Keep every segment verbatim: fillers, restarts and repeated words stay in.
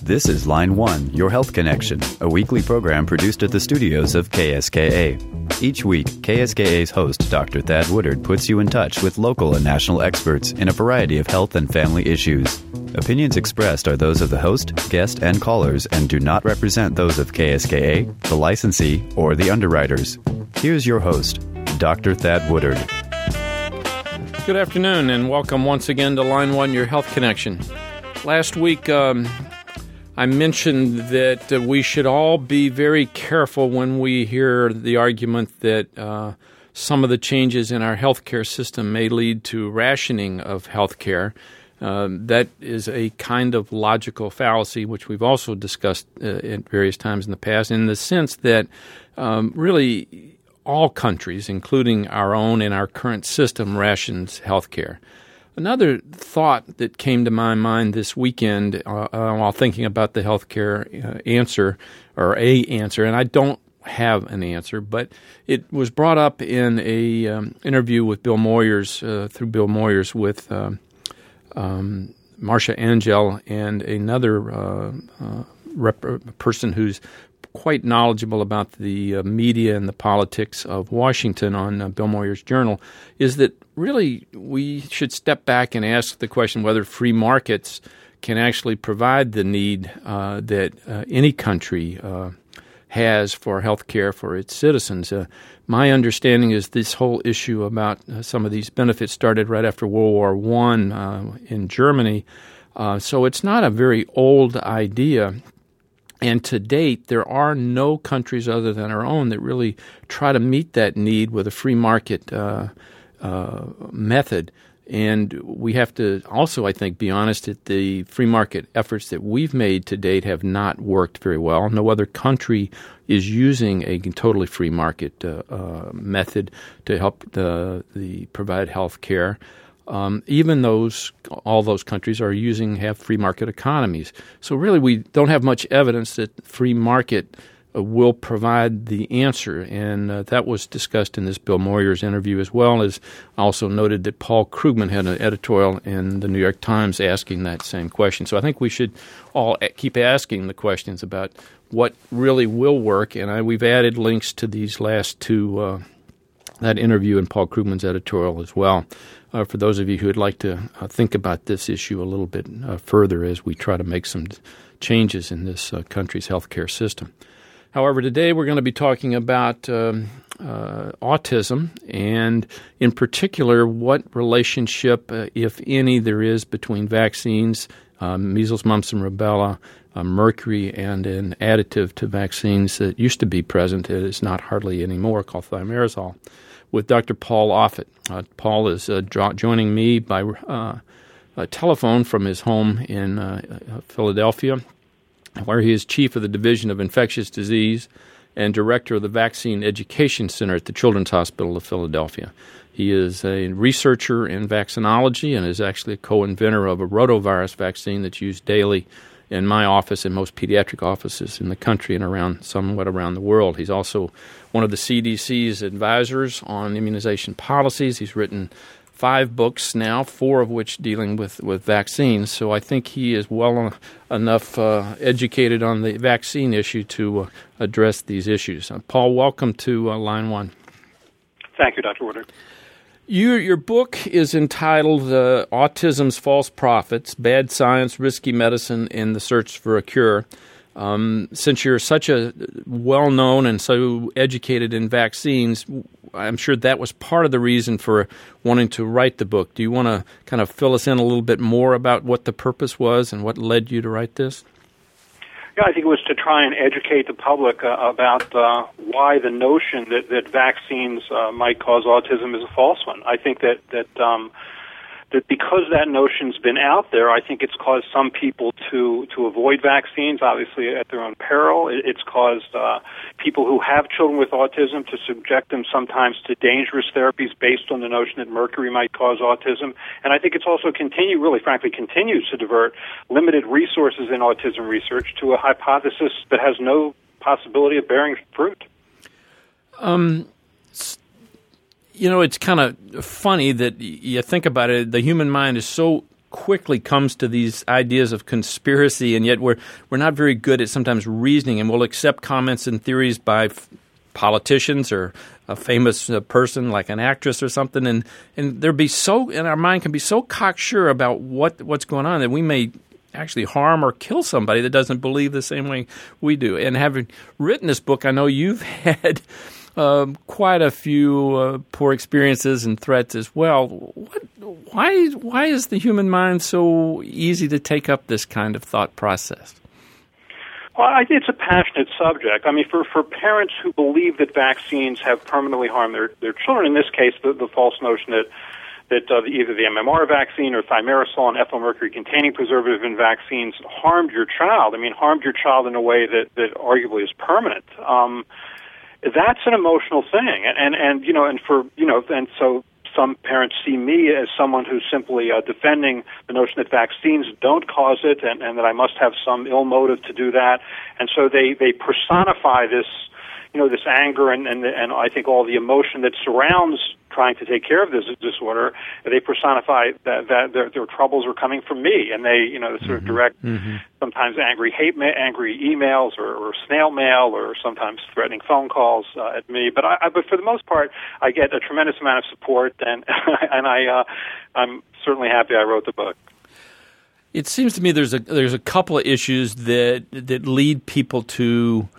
This is Line One, Your Health Connection, a weekly program produced at the studios of K S K A. Each week, K S K A's host, Doctor Thad Woodard, puts you in touch with local and national experts in a variety of health and family issues. Opinions expressed are those of the host, guest, and callers and do not represent those of K S K A, the licensee, or the underwriters. Here's your host, Doctor Thad Woodard. Good afternoon, and welcome once again to Line One, Your Health Connection. Last week, um, I mentioned that uh, we should all be very careful when we hear the argument that uh, some of the changes in our healthcare system may lead to rationing of healthcare. Uh, that is a kind of logical fallacy, which we've also discussed uh, at various times in the past, in the sense that um, really all countries, including our own and our current system, rations healthcare. Another thought that came to my mind this weekend uh, uh, while thinking about the healthcare uh, answer, or a answer, and I don't have an answer, but it was brought up in a um, interview with Bill Moyers, uh, through Bill Moyers with uh, um, Marcia Angel and another uh, uh, rep- person who's quite knowledgeable about the uh, media and the politics of Washington on uh, Bill Moyers' Journal, is that really we should step back and ask the question whether free markets can actually provide the need uh, that uh, any country uh, has for health care for its citizens. Uh, my understanding is this whole issue about uh, some of these benefits started right after World War One uh, in Germany, uh, so it's not a very old idea. And to date, there are no countries other than our own that really try to meet that need with a free market uh, uh, method. And we have to also, I think, be honest that the free market efforts that we've made to date have not worked very well. No other country is using a totally free market uh, uh, method to help the, the provide health care. Um, even those, all those countries are using, have free market economies. So really we don't have much evidence that free market uh, will provide the answer. And uh, that was discussed in this Bill Moyers interview, as well as also noted that Paul Krugman had an editorial in the New York Times asking that same question. So I think we should all keep asking the questions about what really will work. And I, we've added links to these last two, uh, that interview and Paul Krugman's editorial as well. Uh, for those of you who would like to uh, think about this issue a little bit uh, further as we try to make some changes in this uh, country's healthcare system. However, today we're going to be talking about um, uh, autism and, in particular, what relationship, uh, if any, there is between vaccines, um, measles, mumps, and rubella, uh, mercury, and an additive to vaccines that used to be present. It is not hardly anymore, called thimerosal, with Doctor Paul Offit. Uh, Paul is uh, jo- joining me by uh, a telephone from his home in uh, Philadelphia, where he is chief of the Division of Infectious Disease and director of the Vaccine Education Center at the Children's Hospital of Philadelphia. He is a researcher in vaccinology and is actually a co-inventor of a rotavirus vaccine that's used daily in my office and most pediatric offices in the country and around somewhat around the world. He's also one of the C D C's advisors on immunization policies. He's written five books now, four of which dealing with, with vaccines. So I think he is well enough uh, educated on the vaccine issue to uh, address these issues. Uh, Paul, welcome to uh, Line One. Thank you, Doctor Woodard. Your, your book is entitled uh, Autism's False Prophets, Bad Science, Risky Medicine, and the Search for a Cure. Um, since you're such a well-known and so educated in vaccines, I'm sure that was part of the reason for wanting to write the book. Do you want to kind of fill us in a little bit more about what the purpose was and what led you to write this? Yeah, I think it was to try and educate the public uh, about uh, why the notion that, that vaccines uh, might cause autism is a false one. I think that that um, that because that notion's been out there, I think it's caused some people to, to avoid vaccines, obviously at their own peril. It, it's caused uh, people who have children with autism to subject them sometimes to dangerous therapies based on the notion that mercury might cause autism. And I think it's also continue, really frankly, continues to divert limited resources in autism research to a hypothesis that has no possibility of bearing fruit. Um. You know, it's kind of funny that you think about it. The human mind is so quickly comes to these ideas of conspiracy, and yet we're we're not very good at sometimes reasoning, and we'll accept comments and theories by f- politicians or a famous uh, person like an actress or something, and and there be so, and our mind can be so cocksure about what what's going on that we may actually harm or kill somebody that doesn't believe the same way we do. And having written this book, I know you've had uh, quite a few uh, poor experiences and threats as well. What, why why is the human mind so easy to take up this kind of thought process? Well, I think it's a passionate subject. I mean, for, for parents who believe that vaccines have permanently harmed their, their children, in this case, the, the false notion that that uh, either the M M R vaccine or thimerosal and ethylmercury-containing preservative in vaccines harmed your child. I mean, harmed your child in a way that, that arguably is permanent. Um, that's an emotional thing, and, and and you know, and for you know, and so some parents see me as someone who's simply uh, defending the notion that vaccines don't cause it, and, and that I must have some ill motive to do that, and so they they personify this, you know, this anger and and and I think all the emotion that surrounds trying to take care of this disorder. They personify that, that their, their troubles are coming from me, and they, you know, sort of direct mm-hmm. sometimes angry hate, ma- angry emails or, or snail mail, or sometimes threatening phone calls uh, at me. But I, I, but for the most part, I get a tremendous amount of support, and and I uh, I'm certainly happy I wrote the book. It seems to me there's a there's a couple of issues that that lead people to.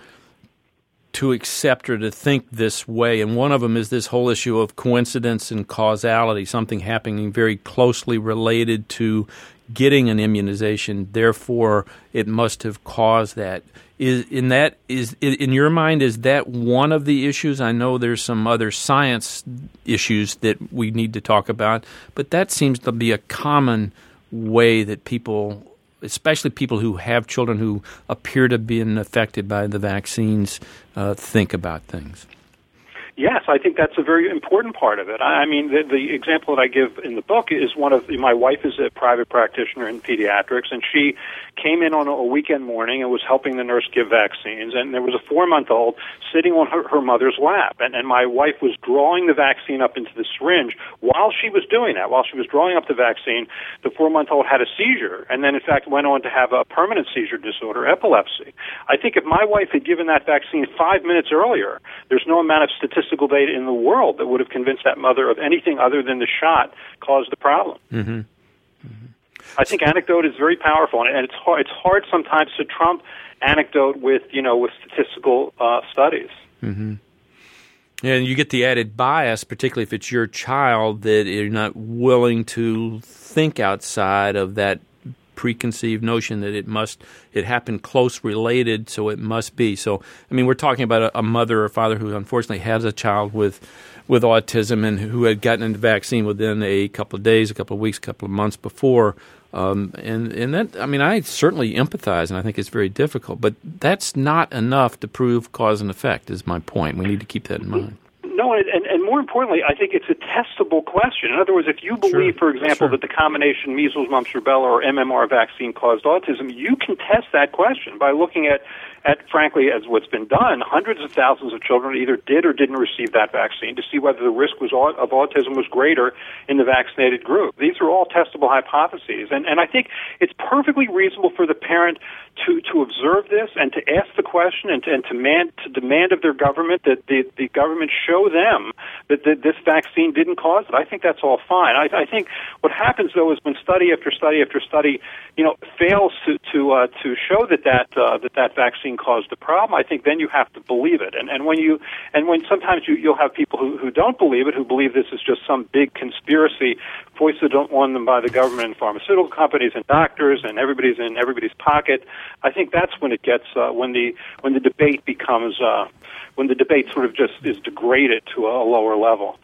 to accept or to think this way, and one of them is this whole issue of coincidence and causality, something happening very closely related to getting an immunization, therefore it must have caused that. Is in that is in your mind, is that one of the issues? I know there's some other science issues that we need to talk about, but that seems to be a common way that people, especially people who have children who appear to be affected by the vaccines, uh, think about things. Yes, I think that's a very important part of it. I mean, the, the example that I give in the book is one of, my wife is a private practitioner in pediatrics, and she came in on a weekend morning and was helping the nurse give vaccines, and there was a four-month-old sitting on her, her mother's lap, and, and my wife was drawing the vaccine up into the syringe. While she was doing that, while she was drawing up the vaccine, the four-month-old had a seizure, and then, in fact, went on to have a permanent seizure disorder, epilepsy. I think if my wife had given that vaccine five minutes earlier, there's no amount of statistical data in the world that would have convinced that mother of anything other than the shot caused the problem. Mm-hmm. Mm-hmm. I think anecdote is very powerful, and it's hard, it's hard sometimes to trump anecdote with, you know, with statistical uh, studies. Mm-hmm. And you get the added bias, particularly if it's your child, that you're not willing to think outside of that preconceived notion that it must, it happened close related, so it must be. So, I mean, we're talking about a, a mother or father who unfortunately has a child with with autism and who had gotten the vaccine within a couple of days, a couple of weeks, a couple of months before. Um, and, and that, I mean, I certainly empathize, and I think it's very difficult, but that's not enough to prove cause and effect, is my point. We need to keep that in mind. No, and, and, and more importantly, I think it's a testable question. In other words, if you believe, sure. for example, sure. that the combination measles, mumps, rubella, or M M R vaccine caused autism, you can test that question by looking at, at frankly, as what's been done, hundreds of thousands of children either did or didn't receive that vaccine to see whether the risk was of autism was greater in the vaccinated group. These are all testable hypotheses, and, and I think it's perfectly reasonable for the parent to, to observe this and to ask the question and to, and to, man, to demand of their government that the, the government show them that, that this vaccine didn't cause it. I think that's all fine. I, I think what happens, though, is when study after study after study, you know, fails to to, uh, to show that that, uh, that that vaccine caused the problem, I think then you have to believe it. And and when you and when sometimes you, you'll have people who, who don't believe it, who believe this is just some big conspiracy foisted on them by the government and pharmaceutical companies and doctors, and everybody's in everybody's pocket. I think that's when it gets uh, when the when the debate becomes uh, when the debate sort of just is degraded to a lower level.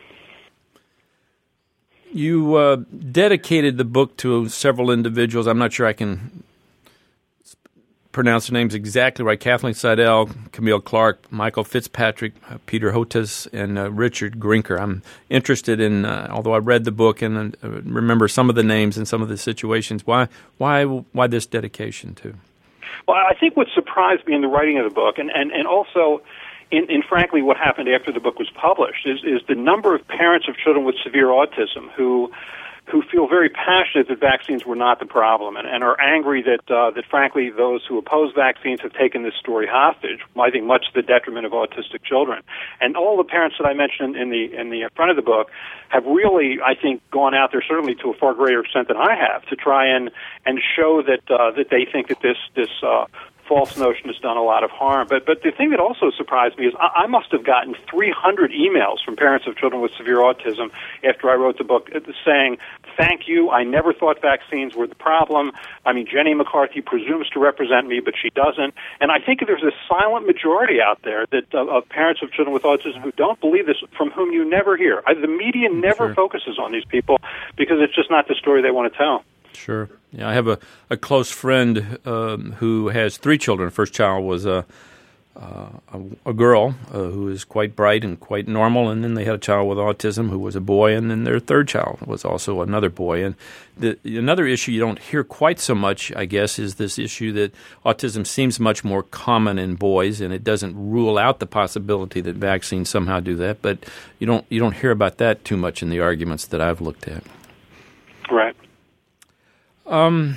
You uh, dedicated the book to several individuals. I'm not sure I can pronounce their names exactly right. Kathleen Seidel, Camille Clark, Michael Fitzpatrick, uh, Peter Hotez, and uh, Richard Grinker. I'm interested in, uh, although I read the book and uh, remember some of the names and some of the situations, why why, why this dedication to? Well, I think what surprised me in the writing of the book, and, and, and also in, in frankly what happened after the book was published, is, is the number of parents of children with severe autism who who feel very passionate that vaccines were not the problem and, and are angry that, uh, that frankly, those who oppose vaccines have taken this story hostage, I think much to the detriment of autistic children. And all the parents that I mentioned in the in the front of the book have really, I think, gone out there, certainly to a far greater extent than I have, to try and, and show that uh, that they think that this, this uh, false notion has done a lot of harm. But but the thing that also surprised me is I, I must have gotten three hundred emails from parents of children with severe autism after I wrote the book saying, thank you, I never thought vaccines were the problem. I mean, Jenny McCarthy presumes to represent me, but she doesn't. And I think there's a silent majority out there that uh, of parents of children with autism who don't believe this, from whom you never hear. I, the media never Sure. focuses on these people because it's just not the story they want to tell. Sure. Yeah, I have a, a close friend um, who has three children. First child was a uh, a, a girl uh, who is quite bright and quite normal, and then they had a child with autism who was a boy, and then their third child was also another boy. And the, another issue you don't hear quite so much, I guess, is this issue that autism seems much more common in boys, and it doesn't rule out the possibility that vaccines somehow do that. But you don't you don't hear about that too much in the arguments that I've looked at. Right. Um,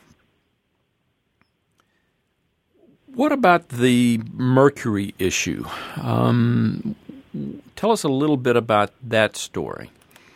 what about the mercury issue? Um, tell us a little bit about that story.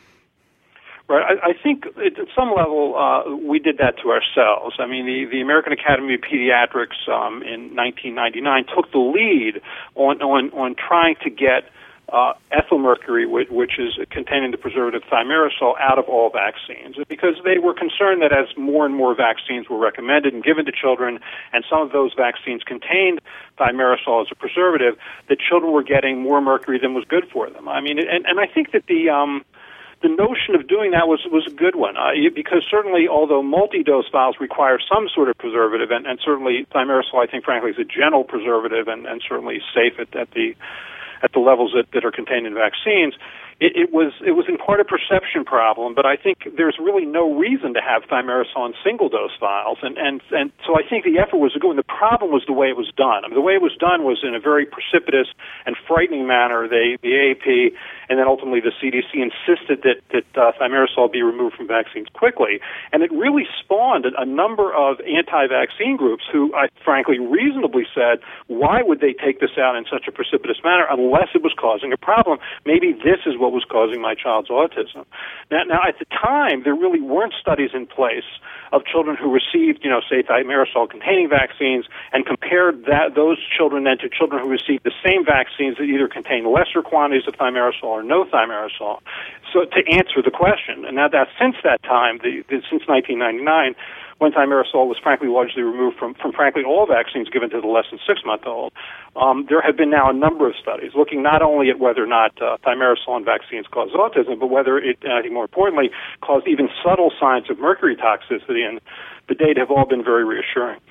Right. I, I think at some level uh, we did that to ourselves. I mean, the, the American Academy of Pediatrics um, in nineteen ninety-nine took the lead on, on, on trying to get Uh, ethyl mercury, which, which is contained in the preservative thimerosal, out of all vaccines, because they were concerned that as more and more vaccines were recommended and given to children, and some of those vaccines contained thimerosal as a preservative, that children were getting more mercury than was good for them. I mean, and, and I think that the um, the notion of doing that was was a good one, uh, because certainly, although multi-dose vials require some sort of preservative, and, and certainly thimerosal, I think, frankly, is a gentle preservative and, and certainly safe at, at the at the levels that, that are contained in vaccines, it, it was it was in part a perception problem, but I think there's really no reason to have thimerosal in single-dose vials, and, and, and so I think the effort was to go, and the problem was the way it was done. I mean, the way it was done was in a very precipitous and frightening manner. They, the A A P and then ultimately the C D C insisted that, that uh, thimerosal be removed from vaccines quickly, and it really spawned a, a number of anti-vaccine groups who, I frankly, reasonably said, why would they take this out in such a precipitous manner unless it was causing a problem? Maybe this is what was causing my child's autism. Now, now, at the time, there really weren't studies in place of children who received, you know, say, thimerosal-containing vaccines and compared that those children then to children who received the same vaccines that either contained lesser quantities of thimerosal or no thimerosal. So to answer the question, and now that since that time, the, the, since nineteen ninety-nine, when thimerosal was frankly largely removed from, from frankly all vaccines given to the less than six-month-old, um, there have been now a number of studies looking not only at whether or not uh, thimerosal in vaccines cause autism, but whether it, and I think more importantly, caused even subtle signs of mercury toxicity, and the data have all been very reassuring.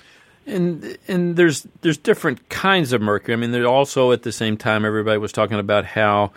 And and there's there's different kinds of mercury. I mean, there also at the same time everybody was talking about how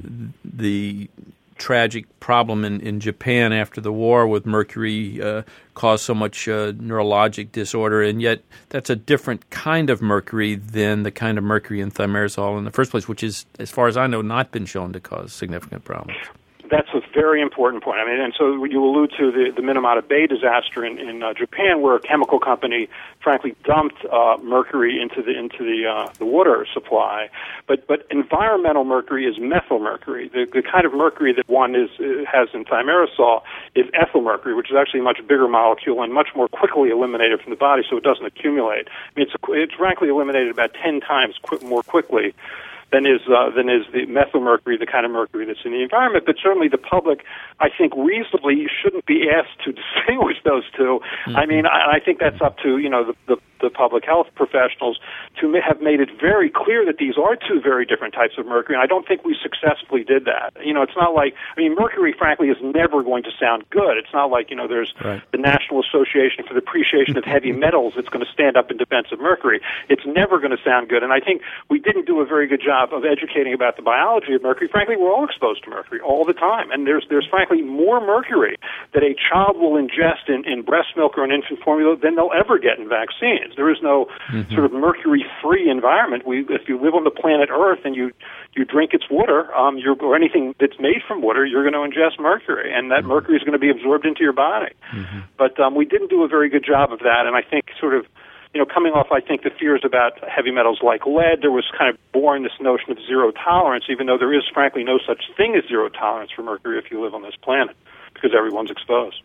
the tragic problem in, in Japan after the war with mercury uh, caused so much uh, neurologic disorder, and yet that's a different kind of mercury than the kind of mercury in thimerosal in the first place, which is, as far as I know, not been shown to cause significant problems. That's a very important point. I mean, and so you allude to the, the Minamata Bay disaster in, in uh, Japan, where a chemical company, frankly, dumped uh, mercury into the into the uh, the water supply. But but environmental mercury is methyl mercury. The, the kind of mercury that one is uh, has in thimerosal is ethyl mercury, which is actually a much bigger molecule and much more quickly eliminated from the body, so it doesn't accumulate. I mean, it's it's frankly eliminated about ten times qu- more quickly than is uh, than is the methyl mercury, the kind of mercury that's in the environment. But certainly the public, I think, reasonably shouldn't be asked to distinguish those two. Mm-hmm. I mean, I, I think that's up to, you know, the, the, the public health professionals to have made it very clear that these are two very different types of mercury, and I don't think we successfully did that. You know, it's not like, I mean, mercury, frankly, is never going to sound good. It's not like, you know, there's right. the National Association for the Appreciation of Heavy Metals that's going to stand up in defense of mercury. It's never going to sound good, and I think we didn't do a very good job of educating about the biology of mercury. Frankly, we're all exposed to mercury all the time, and there's there's frankly more mercury that a child will ingest in, in breast milk or an infant formula than they'll ever get in vaccines. There is no mm-hmm. sort of mercury-free environment. We, if you live on the planet Earth and you you drink its water, um, you're, or anything that's made from water, you're going to ingest mercury, and that mm-hmm. mercury is going to be absorbed into your body. Mm-hmm. But um, we didn't do a very good job of that, and I think sort of, you know, coming off, I think, the fears about heavy metals like lead, there was kind of born this notion of zero tolerance, even though there is, frankly, no such thing as zero tolerance for mercury if you live on this planet, because everyone's exposed.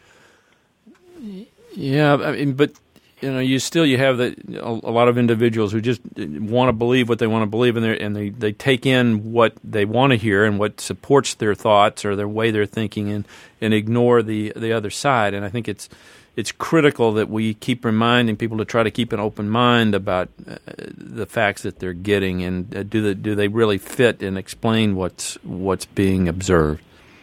Yeah, I mean, but you know, you still you have the, a, a lot of individuals who just want to believe what they want to believe, and, and they they take in what they want to hear and what supports their thoughts or their way they're thinking, and, and ignore the the other side. And I think it's it's critical that we keep reminding people to try to keep an open mind about uh, the facts that they're getting, and uh, do the, do they really fit and explain what's what's being observed.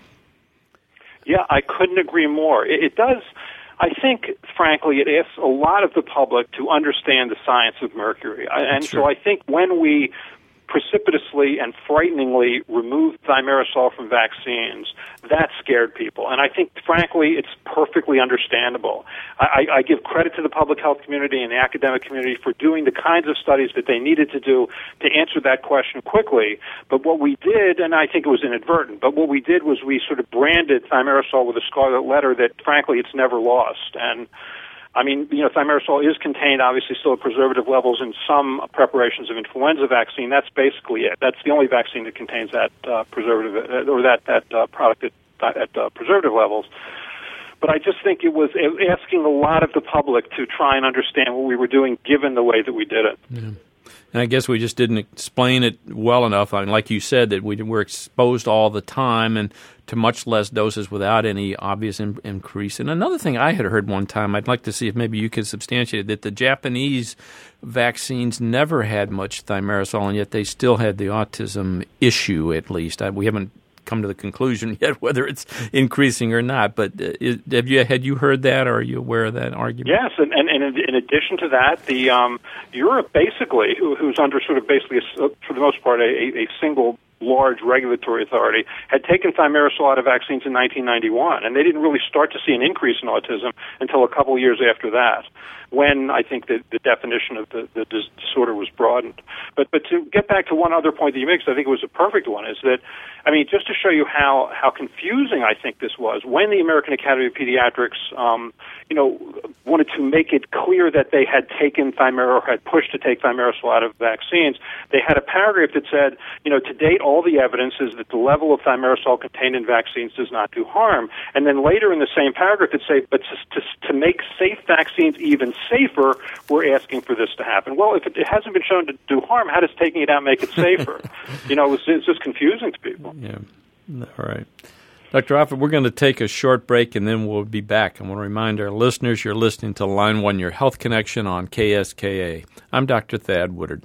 Yeah, I couldn't agree more. It, it does. I think, frankly, it asks a lot of the public to understand the science of mercury. And sure. so I think when we precipitously and frighteningly removed thimerosal from vaccines, that scared people. And I think, frankly, it's perfectly understandable. I, I give credit to the public health community and the academic community for doing the kinds of studies that they needed to do to answer that question quickly. But what we did, and I think it was inadvertent, but what we did was we sort of branded thimerosal with a scarlet letter that, frankly, it's never lost. And I mean, you know, thimerosal is contained, obviously, still at preservative levels in some preparations of influenza vaccine. That's basically it. That's the only vaccine that contains that uh, preservative or that that uh, product at, at uh, preservative levels. But I just think it was asking a lot of the public to try and understand what we were doing, given the way that we did it. Yeah. And I guess we just didn't explain it well enough. I mean, like you said, that we were exposed all the time and to much less doses without any obvious in- increase. And another thing I had heard one time, I'd like to see if maybe you could substantiate it, that the Japanese vaccines never had much thimerosal, and yet they still had the autism issue, at least. I, we haven't come to the conclusion yet whether it's increasing or not. But uh, is, have you had you heard that, or are you aware of that argument? Yes, and, and, and in addition to that, the um, Europe basically, who, who's under sort of basically, a, for the most part, a, a single large regulatory authority, had taken thimerosal out of vaccines in nineteen ninety-one, and they didn't really start to see an increase in autism until a couple of years after that, when I think the, the definition of the, the disorder was broadened. But but to get back to one other point that you made, because I think it was a perfect one, is that, I mean, just to show you how, how confusing I think this was, when the American Academy of Pediatrics, um, you know, wanted to make it clear that they had taken thimerosal, or had pushed to take thimerosal out of vaccines, they had a paragraph that said, you know, to date, all the evidence is that the level of thimerosal contained in vaccines does not do harm. And then later in the same paragraph, it says, but to, to, to make safe vaccines even safer, we're asking for this to happen. Well, if it, it hasn't been shown to do harm, how does taking it out make it safer? you know, it's, it's just confusing to people. Yeah. All right. Doctor Offit, we're going to take a short break, and then we'll be back. I want to remind our listeners you're listening to Line one, Your Health Connection on K S K A. I'm Doctor Thad Woodard.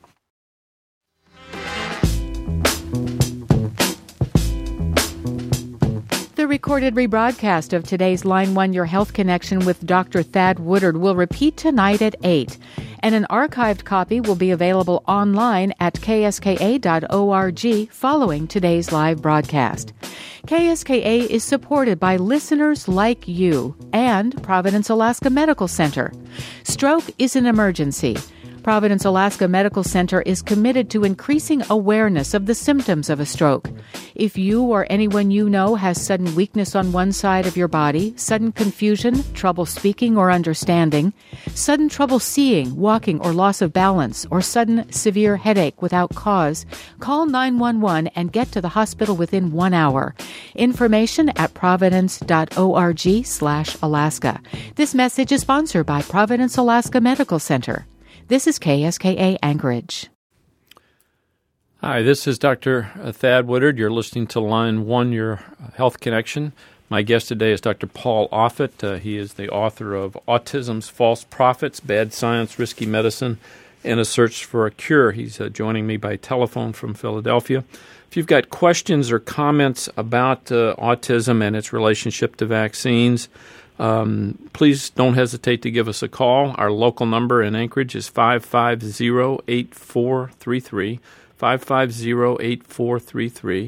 The recorded rebroadcast of today's Line one Your Health Connection with Doctor Thad Woodard will repeat tonight at eight, and an archived copy will be available online at k s k a dot org following today's live broadcast. K S K A is supported by listeners like you and Providence, Alaska Medical Center. Stroke is an emergency. Providence, Alaska Medical Center is committed to increasing awareness of the symptoms of a stroke. If you or anyone you know has sudden weakness on one side of your body, sudden confusion, trouble speaking or understanding, sudden trouble seeing, walking, or loss of balance, or sudden severe headache without cause, call nine one one and get to the hospital within one hour. Information at providence dot org slash Alaska. This message is sponsored by Providence, Alaska Medical Center. This is K S K A Anchorage. Hi, this is Doctor Thad Woodard. You're listening to Line one, Your Health Connection. My guest today is Doctor Paul Offit. Uh, he is the author of Autism's False Prophets, Bad Science, Risky Medicine, and a Search for a Cure. He's uh, joining me by telephone from Philadelphia. If you've got questions or comments about uh, autism and its relationship to vaccines, Um, please don't hesitate to give us a call. Our local number in Anchorage is five five zero, eight four three three, five five zero, eight four three three.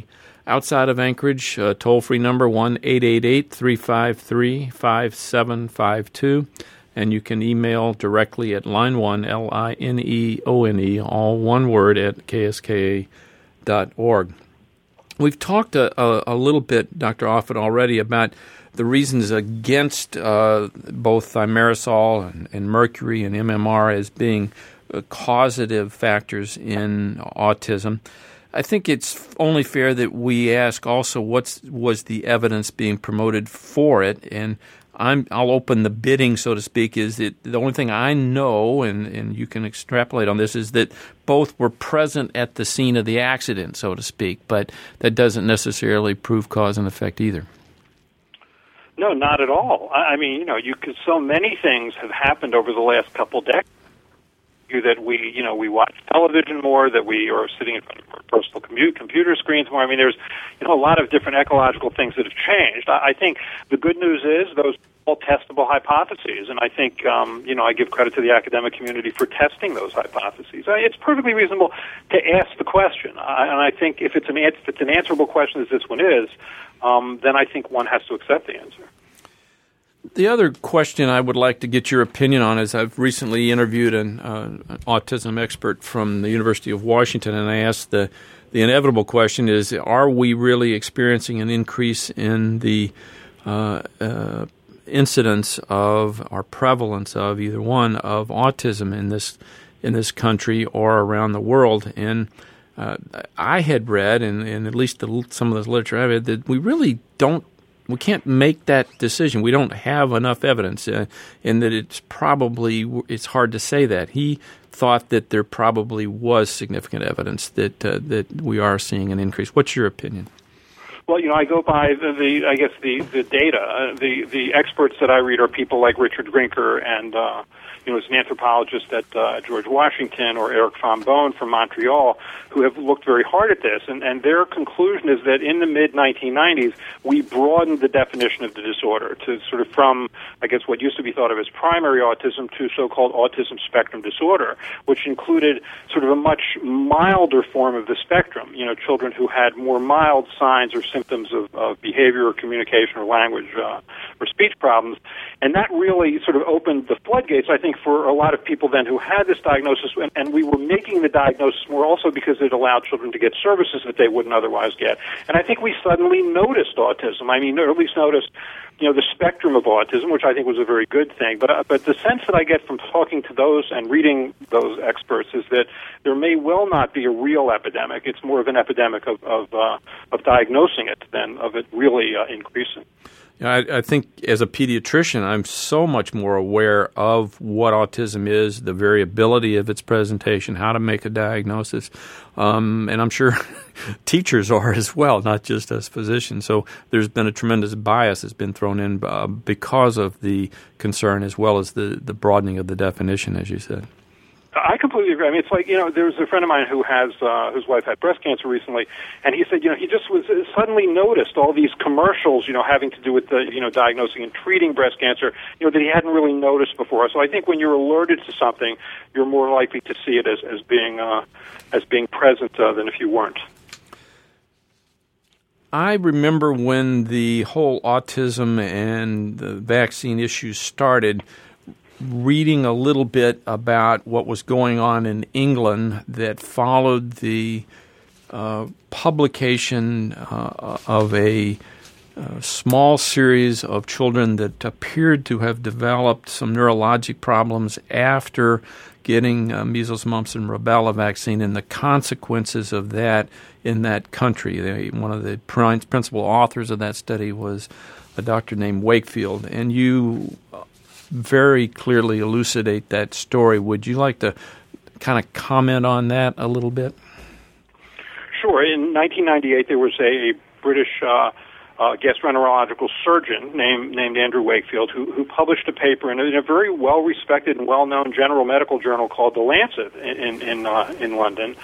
Outside of Anchorage, uh, toll-free number one eight eight eight, three five three, five seven five two. And you can email directly at line one, L I N E O N E, all one word, at K S K A dot org. We've talked a, a, a little bit, Doctor Offit, already about the reasons against uh, both thimerosal and, and mercury and M M R as being uh, causative factors in autism. I think it's only fair that we ask also what was the evidence being promoted for it, and I'm, I'll open the bidding, so to speak, is that the only thing I know, and, and you can extrapolate on this, is that both were present at the scene of the accident, so to speak, but that doesn't necessarily prove cause and effect either. No, not at all. I mean, you know, you could, so many things have happened over the last couple decades. That we, you know, we watch television more, that we are sitting in front of our personal commute, computer screens more. I mean, there's, you know, a lot of different ecological things that have changed. I, I think the good news is those are all testable hypotheses, and I think, um, you know, I give credit to the academic community for testing those hypotheses. I, it's perfectly reasonable to ask the question, I, and I think if it's an if it's an answerable question, as this one is, um, then I think one has to accept the answer. The other question I would like to get your opinion on is I've recently interviewed an, uh, an autism expert from the University of Washington, and I asked the, the inevitable question is, are we really experiencing an increase in the uh, uh, incidence of or prevalence of either one of autism in this in this country or around the world? And uh, I had read, and, and at least the, some of the literature I read, that we really don't We can't make that decision. We don't have enough evidence, uh, and that it's probably it's hard to say that. He thought that there probably was significant evidence that uh, that we are seeing an increase. What's your opinion? Well, you know, I go by the, the I guess the the data. Uh, the the experts that I read are people like Richard Grinker and uh, you know, as an anthropologist at uh, George Washington, or Eric Fambone from Montreal, who have looked very hard at this. And, and their conclusion is that in the mid nineteen nineties, we broadened the definition of the disorder to sort of from, I guess, what used to be thought of as primary autism to so-called autism spectrum disorder, which included sort of a much milder form of the spectrum, you know, children who had more mild signs or symptoms of, of behavior or communication or language uh, or speech problems. And that really sort of opened the floodgates, I think, for a lot of people then who had this diagnosis, and, and we were making the diagnosis more also because it allowed children to get services that they wouldn't otherwise get. And I think we suddenly noticed autism. I mean, or at least noticed, you know, the spectrum of autism, which I think was a very good thing. But uh, but the sense that I get from talking to those and reading those experts is that there may well not be a real epidemic. It's more of an epidemic of of, uh, of diagnosing it than of it really uh, increasing. Yeah, I, I think as a pediatrician, I'm so much more aware of what autism is, the variability of its presentation, how to make a diagnosis, um, and I'm sure teachers are as well, not just us physicians. So there's been a tremendous bias that's been thrown in uh, because of the concern as well as the, the broadening of the definition, as you said. I completely agree. I mean, it's like, you know, there was a friend of mine who has, uh, whose wife had breast cancer recently, and he said, you know, he just was uh, suddenly noticed all these commercials, you know, having to do with the, you know, diagnosing and treating breast cancer, you know, that he hadn't really noticed before. So I think when you're alerted to something, you're more likely to see it as, as being, uh, as being present uh, than if you weren't. I remember when the whole autism and the vaccine issues started, reading a little bit about what was going on in England that followed the uh, publication uh, of a, a small series of children that appeared to have developed some neurologic problems after getting uh, measles, mumps, and rubella vaccine, and the consequences of that in that country. They, one of the principal authors of that study was a doctor named Wakefield, and you very clearly elucidate that story. Would you like to kind of comment on that a little bit? Sure. In nineteen ninety-eight, there was a British uh, uh, gastroenterological surgeon named named Andrew Wakefield who, who published a paper in a, in a very well-respected and well-known general medical journal called The Lancet in in, uh, in London.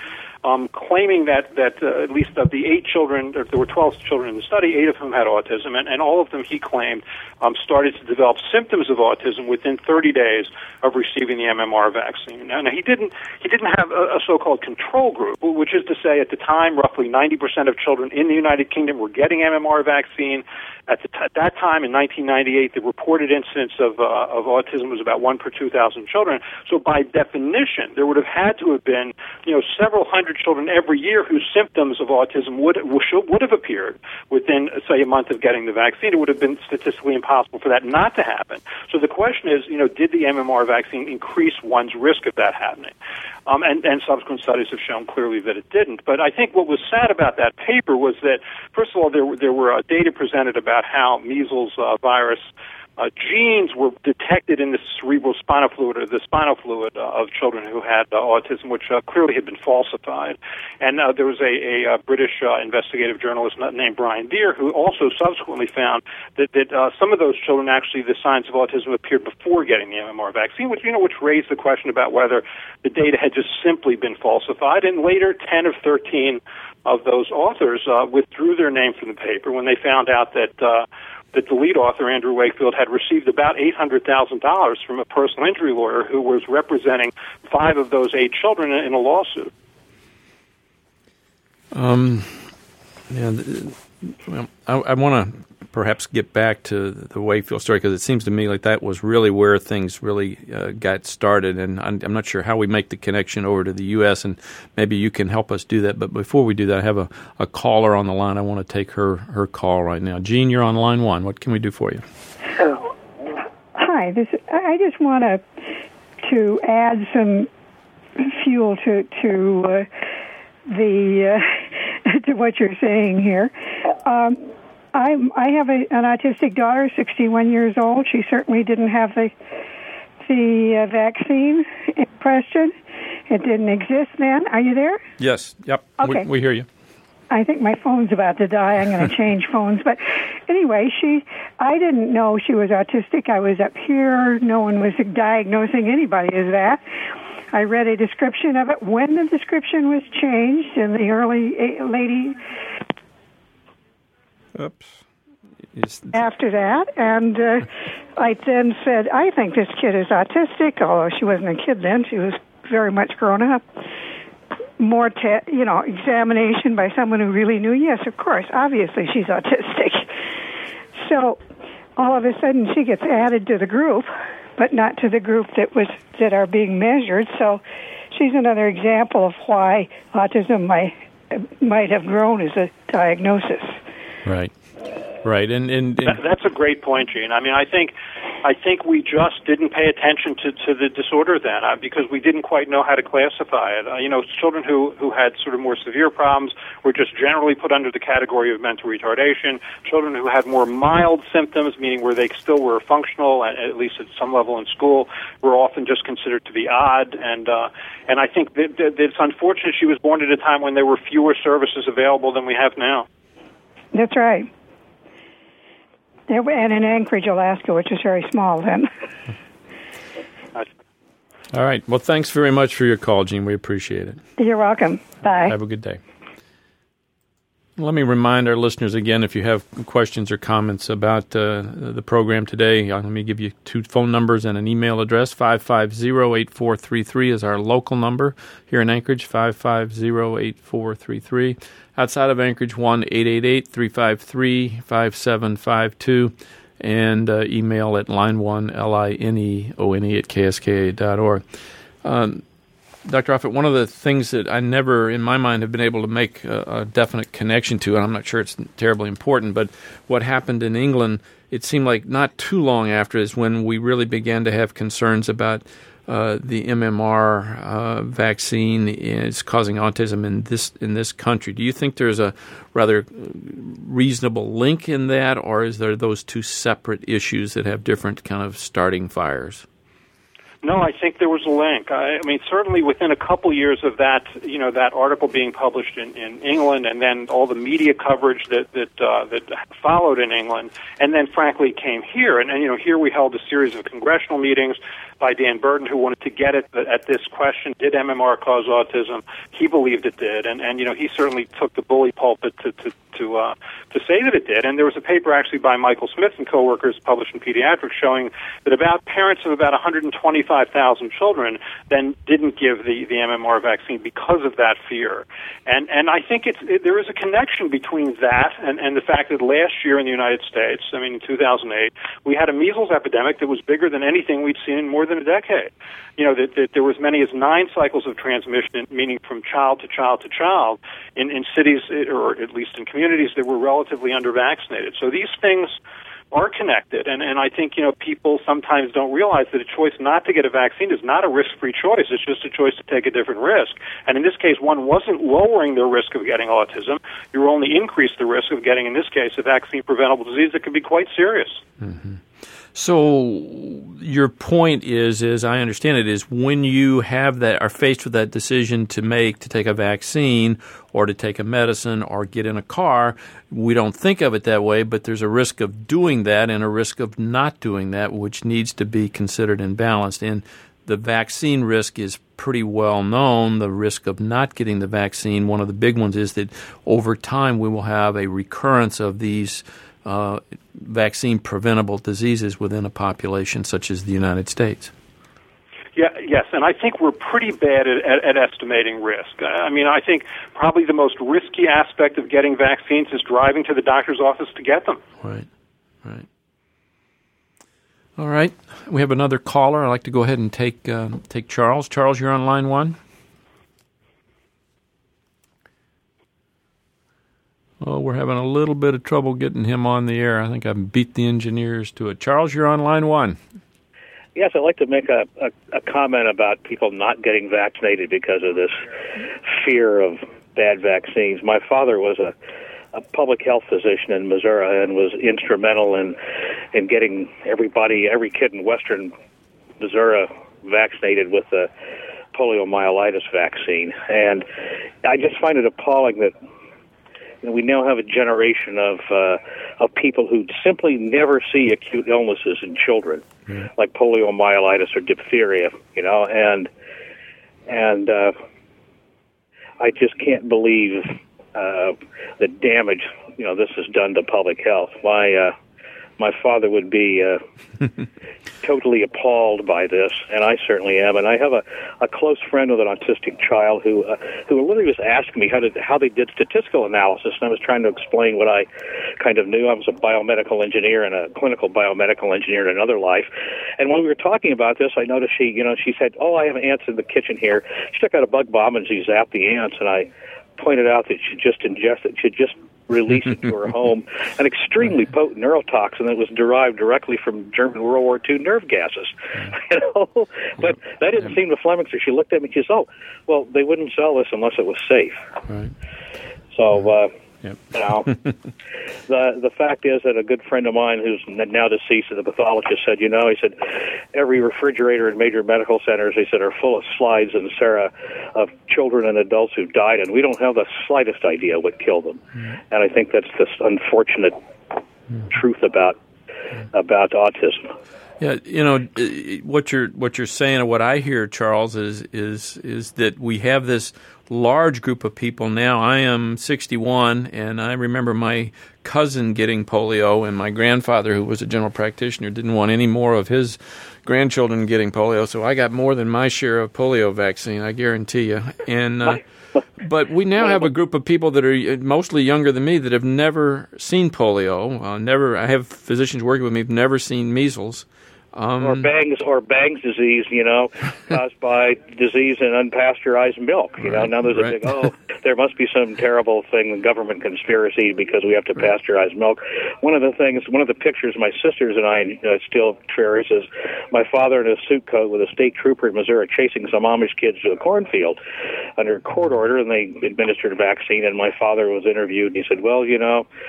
um, claiming that, that uh, at least of the eight children, there were twelve children in the study, eight of whom had autism, and, and all of them, he claimed, um, started to develop symptoms of autism within thirty days of receiving the M M R vaccine. Now, now he didn't he didn't have a, a so-called control group, which is to say, at the time, roughly ninety percent of children in the United Kingdom were getting M M R vaccine. At, the t- at that time, in nineteen ninety-eight, the reported incidence of uh, of autism was about one per two thousand children. So, by definition, there would have had to have been, you know, several hundred children every year whose symptoms of autism would would have appeared within, say, a month of getting the vaccine. It would have been statistically impossible for that not to happen. So, the question is, you know, did the M M R vaccine increase one's risk of that happening? Um, and, and subsequent studies have shown clearly that it didn't. But I think what was sad about that paper was that, first of all, there, there were uh, data presented about how measles uh, virus uh, genes were detected in the cerebral spinal fluid, or the spinal fluid uh, of children who had uh, autism, which uh, clearly had been falsified. And uh, there was a, a, a British uh, investigative journalist named Brian Deer who also subsequently found that, that uh, some of those children, actually, the signs of autism appeared before getting the M M R vaccine, which, you know, which raised the question about whether the data had just simply been falsified. And later, ten of thirteen of those authors uh, withdrew their name from the paper when they found out that uh, that the lead author, Andrew Wakefield, had received about eight hundred thousand dollars from a personal injury lawyer who was representing five of those eight children in a lawsuit. Um, yeah, well, I, I want to perhaps get back to the Wakefield story, because it seems to me like that was really where things really uh, got started, and I'm, I'm not sure how we make the connection over to the U S, and maybe you can help us do that. But before we do that, I have a, a caller on the line. I want to take her, her call right now. Jean, you're on line one. What can we do for you? Oh. Hi. This I just want to to add some fuel to to uh, the uh, to what you're saying here. Um, I I have a, an autistic daughter, sixty-one years old. She certainly didn't have the the uh, vaccine in question. It didn't exist then. Are you there? Yes. Yep. Okay. We, we hear you. I think my phone's about to die. I'm going to change phones. But anyway, she I didn't know she was autistic. I was up here. No one was diagnosing anybody as that. I read a description of it when the description was changed in the early late Oops. After that, and uh, I then said, I think this kid is autistic, although she wasn't a kid then. She was very much grown up. More, te- you know, examination by someone who really knew. Yes, of course, obviously she's autistic. So all of a sudden she gets added to the group, but not to the group that was that are being measured. So she's another example of why autism might, might have grown as a diagnosis. Right, right, and, and, and that's a great point, Gene. I mean, I think, I think we just didn't pay attention to, to the disorder then uh, because we didn't quite know how to classify it. Uh, you know, children who who had sort of more severe problems were just generally put under the category of mental retardation. Children who had more mild symptoms, meaning where they still were functional, at, at least at some level in school, were often just considered to be odd. And uh, and I think that, that it's unfortunate she was born at a time when there were fewer services available than we have now. That's right. And in Anchorage, Alaska, which is very small then. All right. Well, thanks very much for your call, Jean. We appreciate it. You're welcome. Bye. Have a good day. Let me remind our listeners again, if you have questions or comments about uh, the program today, uh, let me give you two phone numbers and an email address. five five zero, eight four three three is our local number here in Anchorage, five five zero, eight four three three. Outside of Anchorage, one eight eight eight, three five three, five seven five two, and uh, email at line one, L I N E O N E, at K S K A dot org. Um, Doctor Offit, one of the things that I never, in my mind, have been able to make a, a definite connection to, and I'm not sure it's terribly important, but what happened in England, it seemed like not too long after is when we really began to have concerns about uh, the M M R uh, vaccine is causing autism in this in this country. Do you think there's a rather reasonable link in that, or is there those two separate issues that have different kind of starting fires? No, I think there was a link. I, I mean, certainly within a couple years of that, you know, that article being published in, in England, and then all the media coverage that that uh, that followed in England, and then frankly came here, and, and you know, here we held a series of congressional meetings by Dan Burton, who wanted to get at, at this question: did M M R cause autism? He believed it did, and and you know, he certainly took the bully pulpit to to to uh, to say that it did. And there was a paper actually by Michael Smith and coworkers published in Pediatrics showing that about parents of about one hundred twenty-five thousand children then didn't give the, the M M R vaccine because of that fear. And and I think it's it, there is a connection between that and, and the fact that last year in the United States, I mean in two thousand eight, we had a measles epidemic that was bigger than anything we'd seen in more than a decade. You know, that, that there was many as nine cycles of transmission, meaning from child to child to child, in, in cities, or at least in communities that were relatively under-vaccinated. So these things are connected, and, and I think, you know, people sometimes don't realize that a choice not to get a vaccine is not a risk-free choice. It's just a choice to take a different risk. And in this case, one wasn't lowering their risk of getting autism. You only increased the risk of getting, in this case, a vaccine-preventable disease that could be quite serious. Mm-hmm. So your point is, as I understand it, is when you have that, are faced with that decision to make, to take a vaccine or to take a medicine or get in a car, we don't think of it that way, but there's a risk of doing that and a risk of not doing that, which needs to be considered and balanced. And the vaccine risk is pretty well known. The risk of not getting the vaccine, one of the big ones, is that over time we will have a recurrence of these Uh, vaccine-preventable diseases within a population such as the United States. Yeah, yes, and I think we're pretty bad at, at, at estimating risk. I mean, I think probably the most risky aspect of getting vaccines is driving to the doctor's office to get them. Right, right. All right, we have another caller. I'd like to go ahead and take uh, take Charles. Charles, you're on line one. Oh, we're having a little bit of trouble getting him on the air. I think I beat the engineers to it. Charles, you're on line one. Yes, I'd like to make a, a, a comment about people not getting vaccinated because of this fear of bad vaccines. My father was a, a public health physician in Missouri and was instrumental in in getting everybody, every kid in western Missouri vaccinated with the poliomyelitis vaccine. And I just find it appalling that we now have a generation of uh, of people who simply never see acute illnesses in children, mm-hmm. like poliomyelitis or diphtheria, you know, and and uh, I just can't believe uh, the damage, you know, this has done to public health. My uh, my father would be uh, totally appalled by this, and I certainly am. And I have a, a close friend with an autistic child who uh, who literally was asking me how did how they did statistical analysis, and I was trying to explain what I kind of knew. I was a biomedical engineer and a clinical biomedical engineer in another life. And when we were talking about this, I noticed she, you know, she said, "Oh, I have ants in the kitchen here." She took out a bug bomb and she zapped the ants, and I pointed out that she just ingested, she just released it to her home, an extremely potent neurotoxin that was derived directly from German World War Two nerve gases. You know, but that didn't seem to flummox her. She looked at me and she said, "Oh, well, they wouldn't sell this unless it was safe." Right. So, uh, yep. you know, the the fact is that a good friend of mine who's now deceased, the pathologist, said, you know, he said, every refrigerator in major medical centers, he said, are full of slides and Sarah of children and adults who've died, and we don't have the slightest idea what killed them. Mm. And I think that's this unfortunate mm. truth about about autism. Yeah, you know, what you're what you're saying, and what I hear, Charles, is is is that we have this large group of people now. I am sixty-one, and I remember my cousin getting polio, and my grandfather, who was a general practitioner, didn't want any more of his grandchildren getting polio, so I got more than my share of polio vaccine, I guarantee you. And uh, but we now have a group of people that are mostly younger than me that have never seen polio. Uh, never, I have physicians working with me who've never seen measles. Um, or Bangs, or Bangs disease, you know, caused by disease in unpasteurized milk. You know, right, now there's right. a big, oh, there must be some terrible thing, government conspiracy, because we have to right. pasteurize milk. One of the things, one of the pictures my sisters and I uh, still cherish is my father in a suit coat with a state trooper in Missouri chasing some Amish kids to a cornfield under court order, and they administered a vaccine. And my father was interviewed, and he said, "Well, you know,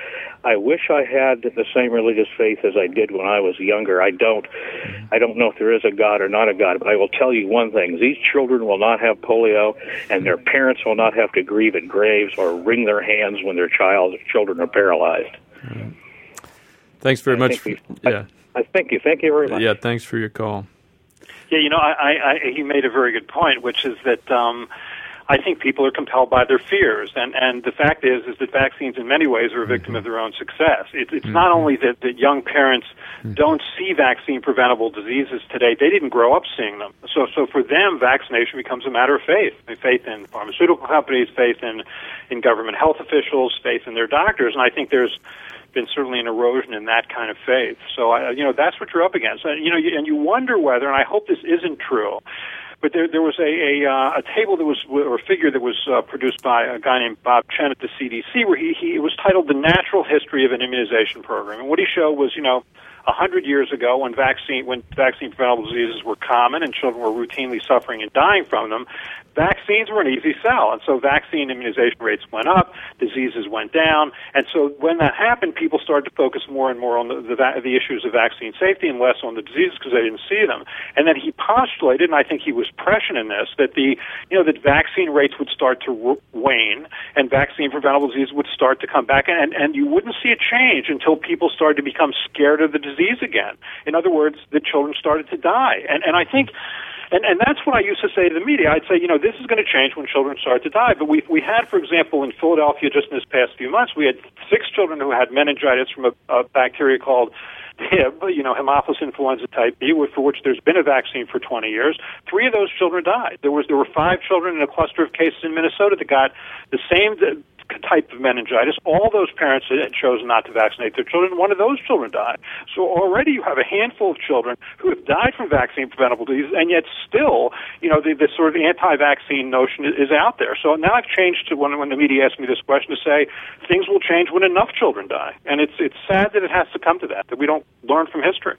I wish I had the same religious faith as I did when I was younger. I don't. I don't know if there is a God or not a God, but I will tell you one thing. These children will not have polio, and their parents will not have to grieve at graves or wring their hands when their child children are paralyzed. Thanks very I much. For, yeah. I, I thank you. Thank you very much. Yeah, thanks for your call. Yeah, you know, I, I, I, he made a very good point, which is that um, I think people are compelled by their fears, and and the fact is is that vaccines in many ways are a victim mm-hmm. of their own success. It, it's mm-hmm. not only that, that young parents mm-hmm. don't see vaccine-preventable diseases today; they didn't grow up seeing them. So, so for them, vaccination becomes a matter of faith: faith in pharmaceutical companies, faith in in government health officials, faith in their doctors, and I think there's been certainly an erosion in that kind of faith. So, I, you know, that's what you're up against. And, you know, you, and you wonder whether, and I hope this isn't true, but there, there was a a, uh, a table that was, or a figure that was uh, produced by a guy named Bob Chen at the C D C, where he, he it was titled "The Natural History of an Immunization Program." And what he showed was, you know, a hundred years ago, when vaccine when vaccine preventable diseases were common and children were routinely suffering and dying from them, vaccines were an easy sell, and so vaccine immunization rates went up, diseases went down, and so when that happened, people started to focus more and more on the the, the issues of vaccine safety and less on the diseases because they didn't see them. And then he postulated, and I think he was prescient in this, that the you know that vaccine rates would start to wane and vaccine preventable disease would start to come back, and and you wouldn't see a change until people started to become scared of the disease again. In other words, the children started to die, and and I think. And, and that's what I used to say to the media. I'd say, you know, this is going to change when children start to die. But we we had, for example, in Philadelphia just in this past few months, we had six children who had meningitis from a, a bacteria called H I B, you know, Haemophilus influenza type B, for which there's been a vaccine for twenty years. Three of those children died. There was there were five children in a cluster of cases in Minnesota that got the same type of meningitis. All those parents had chosen not to vaccinate their children. One of those children died. So already you have a handful of children who have died from vaccine-preventable disease, and yet still, you know, the, the sort of anti-vaccine notion is, is out there. So now I've changed to when when the media asks me this question to say things will change when enough children die, and it's it's sad that it has to come to that that we don't learn from history.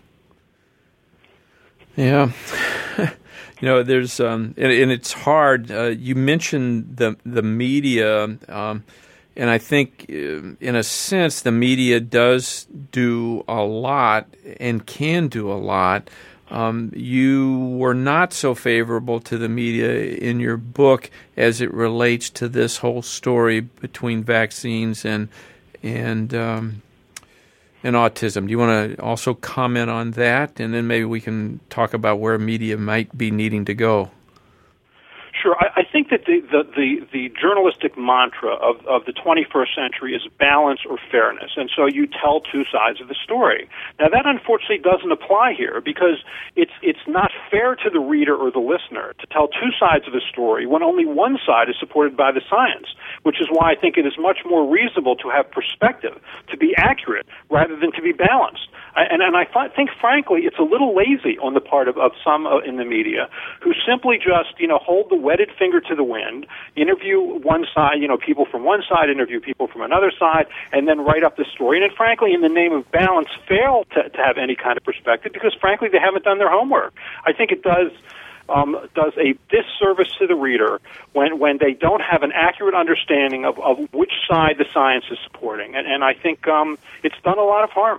Yeah. You know, there's, um, and, and it's hard. Uh, you mentioned the the media, um, and I think, uh, in a sense, the media does do a lot and can do a lot. Um, you were not so favorable to the media in your book as it relates to this whole story between vaccines and and um, and autism. Do you want to also comment on that? And then maybe we can talk about where media might be needing to go. Sure. I, I think that the, the, the, the journalistic mantra of, of the twenty-first century is balance or fairness, and so you tell two sides of the story. Now, that unfortunately doesn't apply here because it's it's not fair to the reader or the listener to tell two sides of the story when only one side is supported by the science, which is why I think it is much more reasonable to have perspective, to be accurate, rather than to be balanced. I, and, and I th- think, frankly, it's a little lazy on the part of, of some uh, in the media who simply just, you know, hold the wetted finger to the wind, interview one side, you know, people from one side, interview people from another side, and then write up the story. And then, frankly, in the name of balance, fail to, to have any kind of perspective because, frankly, they haven't done their homework. I think it does um, does a disservice to the reader when, when they don't have an accurate understanding of, of which side the science is supporting. And, and I think um, it's done a lot of harm.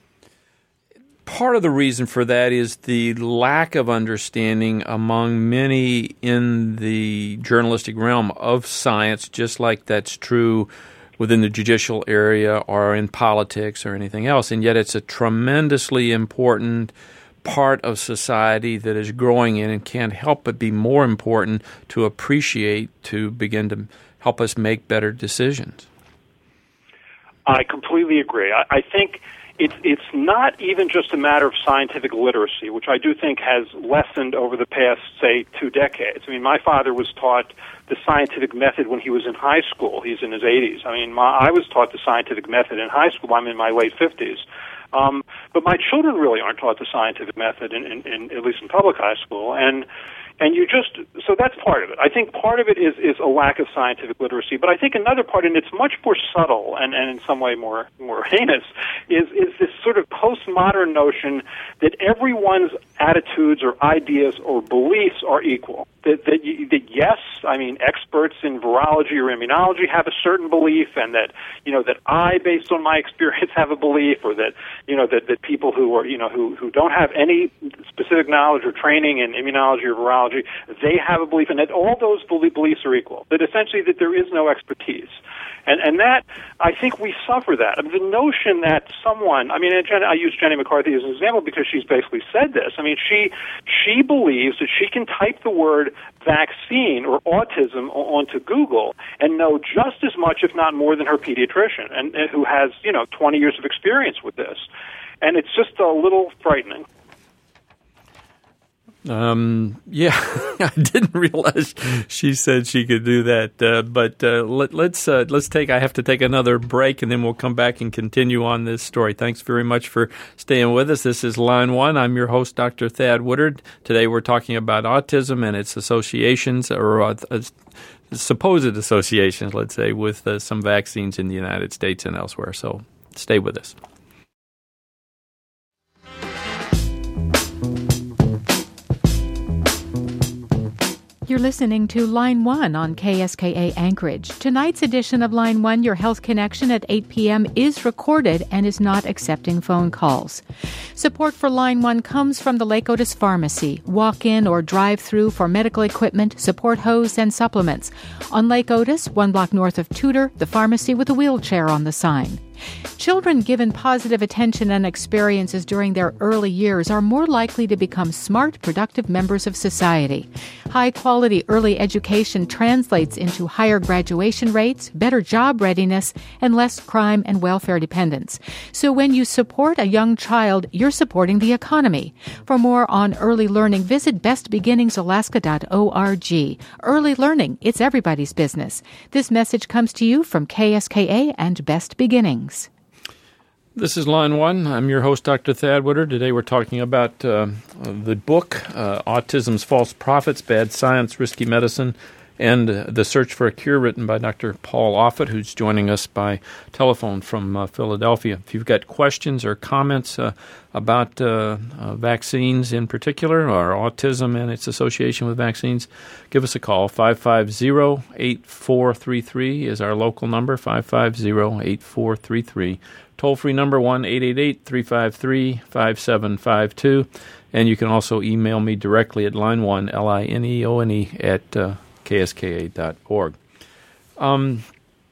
Part of the reason for that is the lack of understanding among many in the journalistic realm of science, just like that's true within the judicial area or in politics or anything else. And yet it's a tremendously important part of society that is growing in and can't help but be more important to appreciate, to begin to help us make better decisions. I completely agree. I, I think It's it's not even just a matter of scientific literacy, which I do think has lessened over the past, say, two decades. I mean, my father was taught the scientific method when he was in high school. He's in his eighties. I mean, my, I was taught the scientific method in high school. I'm in my late fifties. Um, but my children really aren't taught the scientific method, in, in, in at least in public high school. And And you just, so that's part of it. I think part of it is, is a lack of scientific literacy, but I think another part, and it's much more subtle and, and in some way more, more heinous, is, is this sort of postmodern notion that everyone's attitudes or ideas or beliefs are equal. That, that, that yes, I mean, experts in virology or immunology have a certain belief, and that, you know, that I, based on my experience, have a belief, or that, you know, that, that people who are, you know, who, who don't have any specific knowledge or training in immunology or virology, they have a belief, and that all those beliefs are equal. That essentially that there is no expertise. And, and that, I think we suffer that. I mean, the notion that someone, I mean, and Jen, I use Jenny McCarthy as an example because she's basically said this. I mean, she she believes that she can type the word vaccine or autism onto Google and know just as much, if not more, than her pediatrician, and, and who has, you know, twenty years of experience with this. And it's just a little frightening. Um, yeah, I didn't realize she said she could do that. Uh, but uh, let, let's uh, let's take. I have to take another break, and then we'll come back and continue on this story. Thanks very much for staying with us. This is Line One. I'm your host, Doctor Thad Woodard. Today we're talking about autism and its associations, or uh, supposed associations, let's say, with uh, some vaccines in the United States and elsewhere. So stay with us. You're listening to Line One on K S K A Anchorage. Tonight's edition of Line One, Your Health Connection at eight p.m. is recorded and is not accepting phone calls. Support for Line One comes from the Lake Otis Pharmacy. Walk-in or drive-through for medical equipment, support hose, and supplements. On Lake Otis, one block north of Tudor, the pharmacy with a wheelchair on the sign. Children given positive attention and experiences during their early years are more likely to become smart, productive members of society. High-quality early education translates into higher graduation rates, better job readiness, and less crime and welfare dependence. So when you support a young child, you're supporting the economy. For more on early learning, visit best beginnings alaska dot org. Early learning, it's everybody's business. This message comes to you from K S K A and Best Beginnings. This is Line One. I'm your host, Doctor Thad Woodard. Today we're talking about uh, the book, uh, Autism's False Prophets, Bad Science, Risky Medicine, and uh, The Search for a Cure, written by Doctor Paul Offit, who's joining us by telephone from uh, Philadelphia. If you've got questions or comments uh, about uh, uh, vaccines in particular, or autism and its association with vaccines, give us a call. five five zero, eight four three three is our local number, five five zero, eight four three three. Toll-free number, one eight eight eight, three five three, five seven five two. And you can also email me directly at line one, L I N E O N E, at uh, K S K A dot org. Um,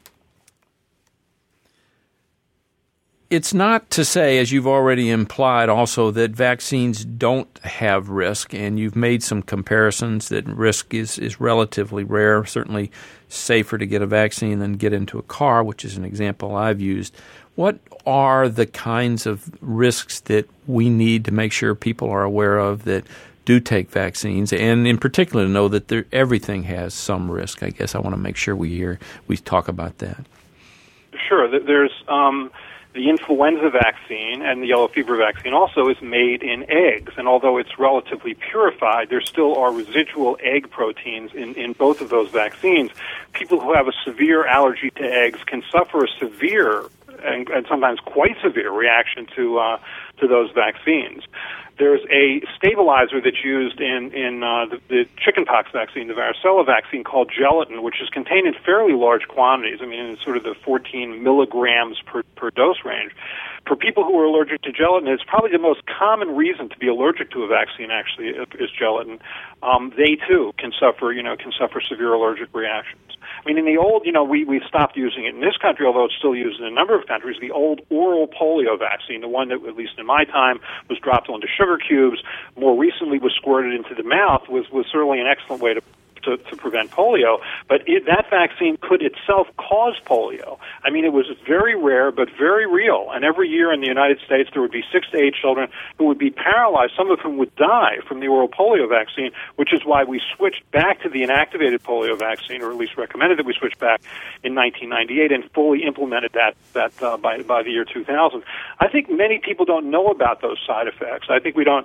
it's not to say, as you've already implied also, that vaccines don't have risk, and you've made some comparisons that risk is, is relatively rare, certainly safer to get a vaccine than get into a car, which is an example I've used. What are the kinds of risks that we need to make sure people are aware of that do take vaccines, and in particular to know that there, everything has some risk? I guess I want to make sure we hear we talk about that. Sure. There's um, the influenza vaccine, and the yellow fever vaccine also is made in eggs, and although it's relatively purified, there still are residual egg proteins in, in both of those vaccines. People who have a severe allergy to eggs can suffer a severe and, and sometimes quite severe reaction to uh, to those vaccines. There's a stabilizer that's used in, in uh, the, the chickenpox vaccine, the varicella vaccine, called gelatin, which is contained in fairly large quantities. I mean, in sort of the fourteen milligrams per, per dose range. For people who are allergic to gelatin, it's probably the most common reason to be allergic to a vaccine, actually, is gelatin. Um, they, too, can suffer, you know, can suffer severe allergic reactions. I mean, in the old, you know, we, we stopped using it in this country, although it's still used in a number of countries, the old oral polio vaccine, the one that, at least in my time, was dropped onto sugar cubes, more recently was squirted into the mouth, was, was certainly an excellent way to To, to prevent polio, but it, that vaccine could itself cause polio. I mean, it was very rare, but very real. And every year in the United States, there would be six to eight children who would be paralyzed, some of whom would die from the oral polio vaccine, which is why we switched back to the inactivated polio vaccine, or at least recommended that we switch back in nineteen ninety-eight and fully implemented that, that uh, by, by the year two thousand. I think many people don't know about those side effects. I think we don't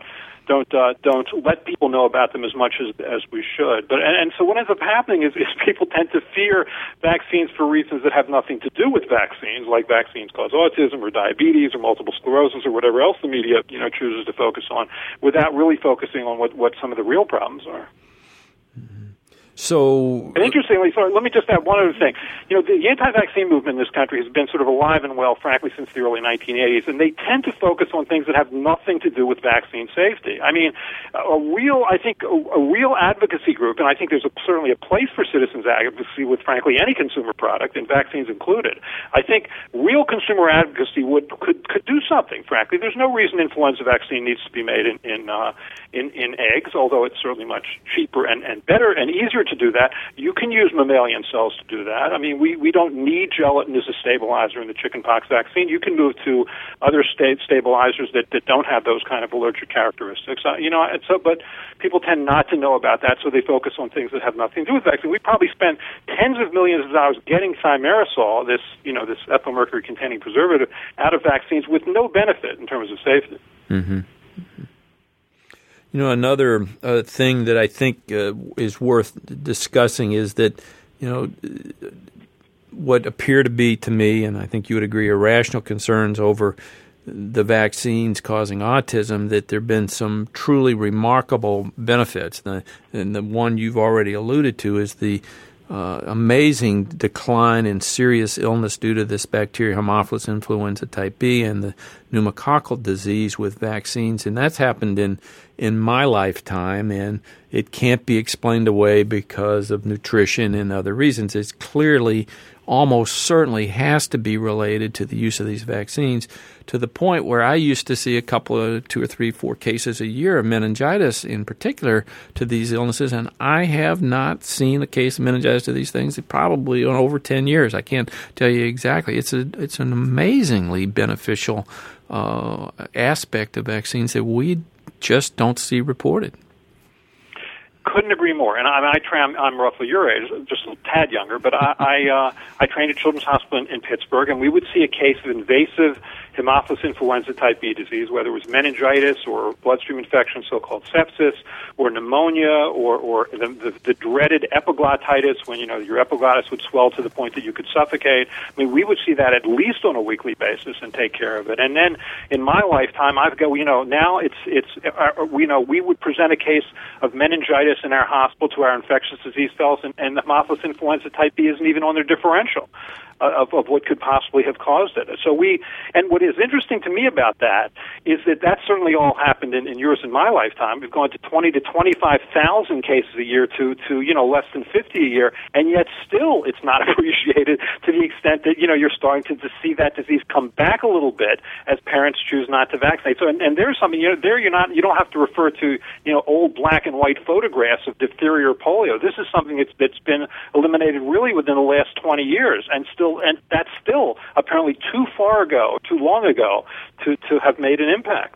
don't uh, don't let people know about them as much as as we should. But and, and so what ends up happening is, is people tend to fear vaccines for reasons that have nothing to do with vaccines, like vaccines cause autism or diabetes or multiple sclerosis or whatever else the media you know chooses to focus on, without really focusing on what what some of the real problems are. So, and interestingly, sorry, let me just add one other thing. You know, the, the anti-vaccine movement in this country has been sort of alive and well, frankly, since the early nineteen eighties, and they tend to focus on things that have nothing to do with vaccine safety. I mean, a real, I think, a, a real advocacy group, and I think there's a, certainly a place for citizens advocacy with, frankly, any consumer product, and vaccines included. I think real consumer advocacy would could could do something. Frankly, there's no reason influenza vaccine needs to be made in in uh, in, in eggs, although it's certainly much cheaper and, and better and easier to do that. You can use mammalian cells to do that. I mean, we, we don't need gelatin as a stabilizer in the chickenpox vaccine. You can move to other state stabilizers that, that don't have those kind of allergic characteristics. Uh, you know, and so, but people tend not to know about that, so they focus on things that have nothing to do with vaccine. We probably spend tens of millions of dollars getting thimerosal, this you know this ethyl mercury containing preservative, out of vaccines with no benefit in terms of safety. Mm-hmm. Mm-hmm. You know, another uh, thing that I think uh, is worth discussing is that, you know, what appear to be to me, and I think you would agree, irrational concerns over the vaccines causing autism, that there have been some truly remarkable benefits. The, and the one you've already alluded to is the uh, amazing decline in serious illness due to this bacteria, Haemophilus influenza type B, and the pneumococcal disease with vaccines. And that's happened in in my lifetime, and it can't be explained away because of nutrition and other reasons. It's clearly, almost certainly has to be related to the use of these vaccines, to the point where I used to see a couple of two or three, four cases a year of meningitis in particular to these illnesses, and I have not seen a case of meningitis to these things probably in over ten years. I can't tell you exactly. It's a it's an amazingly beneficial uh, aspect of vaccines that we just don't see reported. Couldn't agree more. And I, I tra- I'm, I'm roughly your age, just a tad younger, but I I, uh, I trained at Children's Hospital in, in Pittsburgh, and we would see a case of invasive Haemophilus influenza type B disease, whether it was meningitis or bloodstream infection, so-called sepsis, or pneumonia, or, or the, the, the dreaded epiglottitis, when, you know, your epiglottis would swell to the point that you could suffocate. I mean, we would see that at least on a weekly basis and take care of it. And then in my lifetime, I've got, you know, now it's, it's, uh, you know, we would present a case of meningitis in our hospital to our infectious disease fellows, and, and the Haemophilus influenza type B isn't even on their differential of, of what could possibly have caused it. So we, and what is interesting to me about that is that that certainly all happened in, in yours and my lifetime. We've gone to twenty to twenty-five thousand cases a year to, to, you know, less than fifty a year, and yet still it's not appreciated to the extent that, you know, you're starting to, to see that disease come back a little bit as parents choose not to vaccinate. So, and, and there's something, you know, there you're not, you don't have to refer to, you know, old black and white photographs of diphtheria or polio. This is something that's, that's been eliminated really within the last twenty years, and still, and that's still apparently too far ago, too long ago, to, to have made an impact.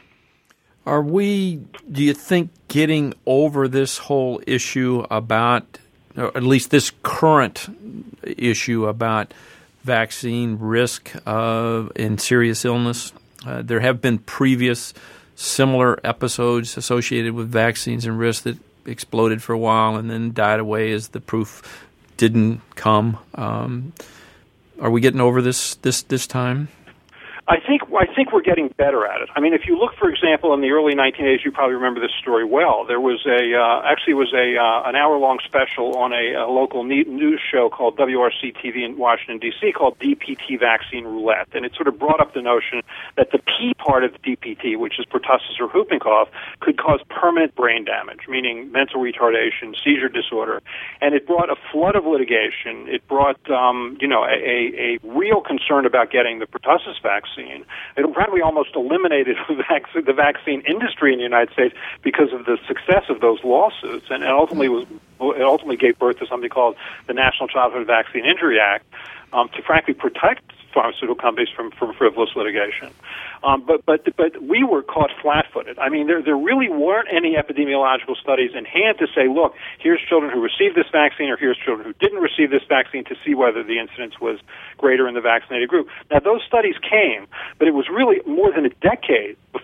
Are we, do you think, getting over this whole issue about, or at least this current issue about vaccine risk uh, in serious illness? Uh, there have been previous similar episodes associated with vaccines and risk that exploded for a while and then died away as the proof didn't come. Um, are we getting over this this this time? I think I think we're getting better at it. I mean, if you look, for example, in the early nineteen eighties, you probably remember this story well. There was a uh, actually it was a uh, an hour long special on a, a local news show called W R C T V in Washington D C called D P T Vaccine Roulette, and it sort of brought up the notion that the P part of D P T, which is pertussis or whooping cough, could cause permanent brain damage, meaning mental retardation, seizure disorder, and it brought a flood of litigation. It brought um, you know a, a, a real concern about getting the pertussis vaccine. It frankly almost eliminated the vaccine industry in the United States because of the success of those lawsuits, and it ultimately was it ultimately gave birth to something called the National Childhood Vaccine Injury Act um, to frankly protect pharmaceutical companies from, from frivolous litigation. Um, but but but we were caught flat-footed. I mean, there there really weren't any epidemiological studies in hand to say, look, here's children who received this vaccine, or here's children who didn't receive this vaccine, to see whether the incidence was greater in the vaccinated group. Now, those studies came, but it was really more than a decade before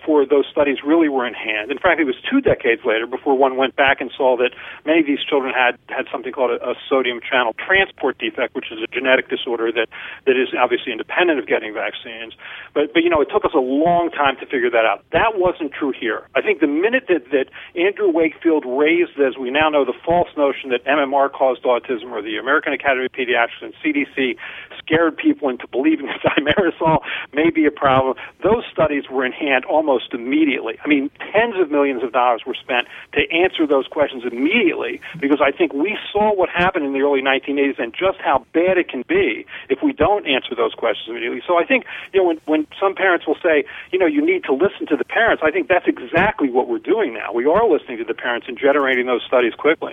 before those studies really were in hand. In fact, it was two decades later before one went back and saw that many of these children had, had something called a, a sodium channel transport defect, which is a genetic disorder that, that is obviously independent of getting vaccines. But, but, you know, it took us a long time to figure that out. That wasn't true here. I think the minute that, that Andrew Wakefield raised, as we now know, the false notion that M M R caused autism, or the American Academy of Pediatrics and C D C scared people into believing that thimerosal may be a problem, those studies were in hand almost immediately. I mean, tens of millions of dollars were spent to answer those questions immediately, because I think we saw what happened in the early nineteen eighties and just how bad it can be if we don't answer those questions immediately. So I think, you know, when, when some parents will say, you know, you need to listen to the parents, I think that's exactly what we're doing now. We are listening to the parents and generating those studies quickly.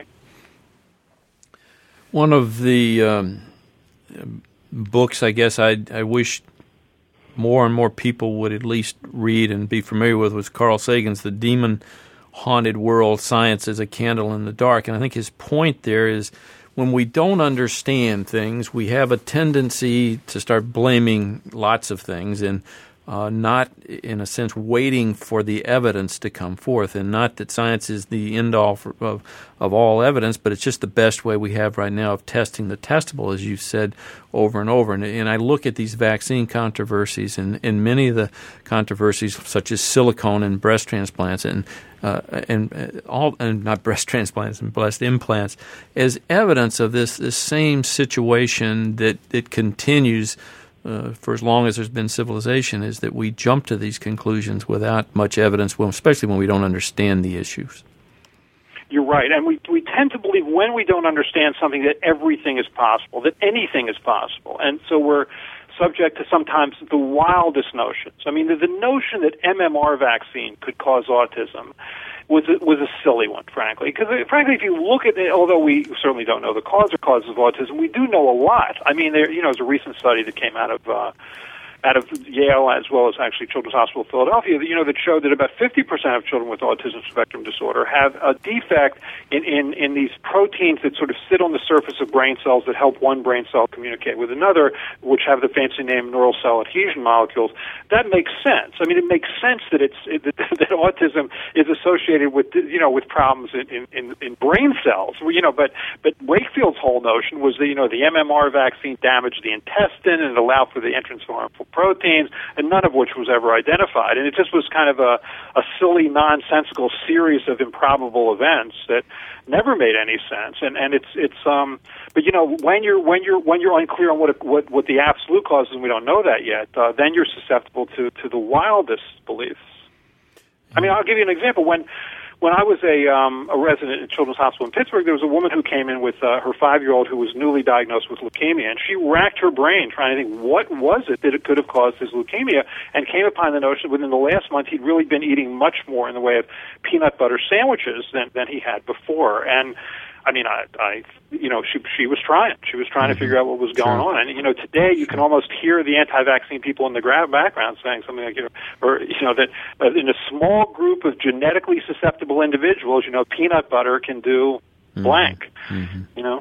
One of the um, books, I guess, I, I wish more and more people would at least read and be familiar with was Carl Sagan's The Demon-Haunted World, Science as a Candle in the Dark. And I think his point there is when we don't understand things, we have a tendency to start blaming lots of things and Uh, not, in a sense, waiting for the evidence to come forth, and not that science is the end-all for, of, of all evidence, but it's just the best way we have right now of testing the testable, as you've said over and over. And, and I look at these vaccine controversies, and, and many of the controversies, such as silicone and breast transplants, and uh, and all, and not breast transplants and breast implants, as evidence of this this same situation that that continues. Uh, for as long as there's been civilization, is that we jump to these conclusions without much evidence, well, especially when we don't understand the issues. You're right, and we we tend to believe when we don't understand something that everything is possible, that anything is possible, and so we're subject to sometimes the wildest notions. I mean, the, the notion that M M R vaccine could cause autism was a, was a silly one, frankly. Because, frankly, if you look at it, although we certainly don't know the cause or causes of autism, we do know a lot. I mean, there, you know, there's a recent study that came out of uh, out of Yale, as well as actually Children's Hospital of Philadelphia, you know, that showed that about fifty percent of children with autism spectrum disorder have a defect in, in, in these proteins that sort of sit on the surface of brain cells that help one brain cell communicate with another, which have the fancy name neural cell adhesion molecules. That makes sense. I mean, it makes sense that it's it, that, that autism is associated with, you know, with problems in, in, in brain cells. You know, but but Wakefield's whole notion was that, you know, the M M R vaccine damaged the intestine and allowed for the entrance of harmful proteins, and none of which was ever identified. And it just was kind of a, a silly, nonsensical series of improbable events that never made any sense. And and it's it's um. But you know, when you're when you're when you're unclear on what what what the absolute cause is, and we don't know that yet, uh, then you're susceptible to to the wildest beliefs. I mean, I'll give you an example. When When I was a um, a resident at Children's Hospital in Pittsburgh, there was a woman who came in with uh, her five-year-old who was newly diagnosed with leukemia, and she racked her brain trying to think, what was it that it could have caused his leukemia, and came upon the notion that within the last month he'd really been eating much more in the way of peanut butter sandwiches than, than he had before. And I mean, I, I, you know, she she was trying. She was trying mm-hmm. to figure out what was going sure. on. And, you know, today you can almost hear the anti-vaccine people in the gra- background saying something like, you know, or, you know, that uh, in a small group of genetically susceptible individuals, you know, peanut butter can do mm-hmm. blank, mm-hmm. you know.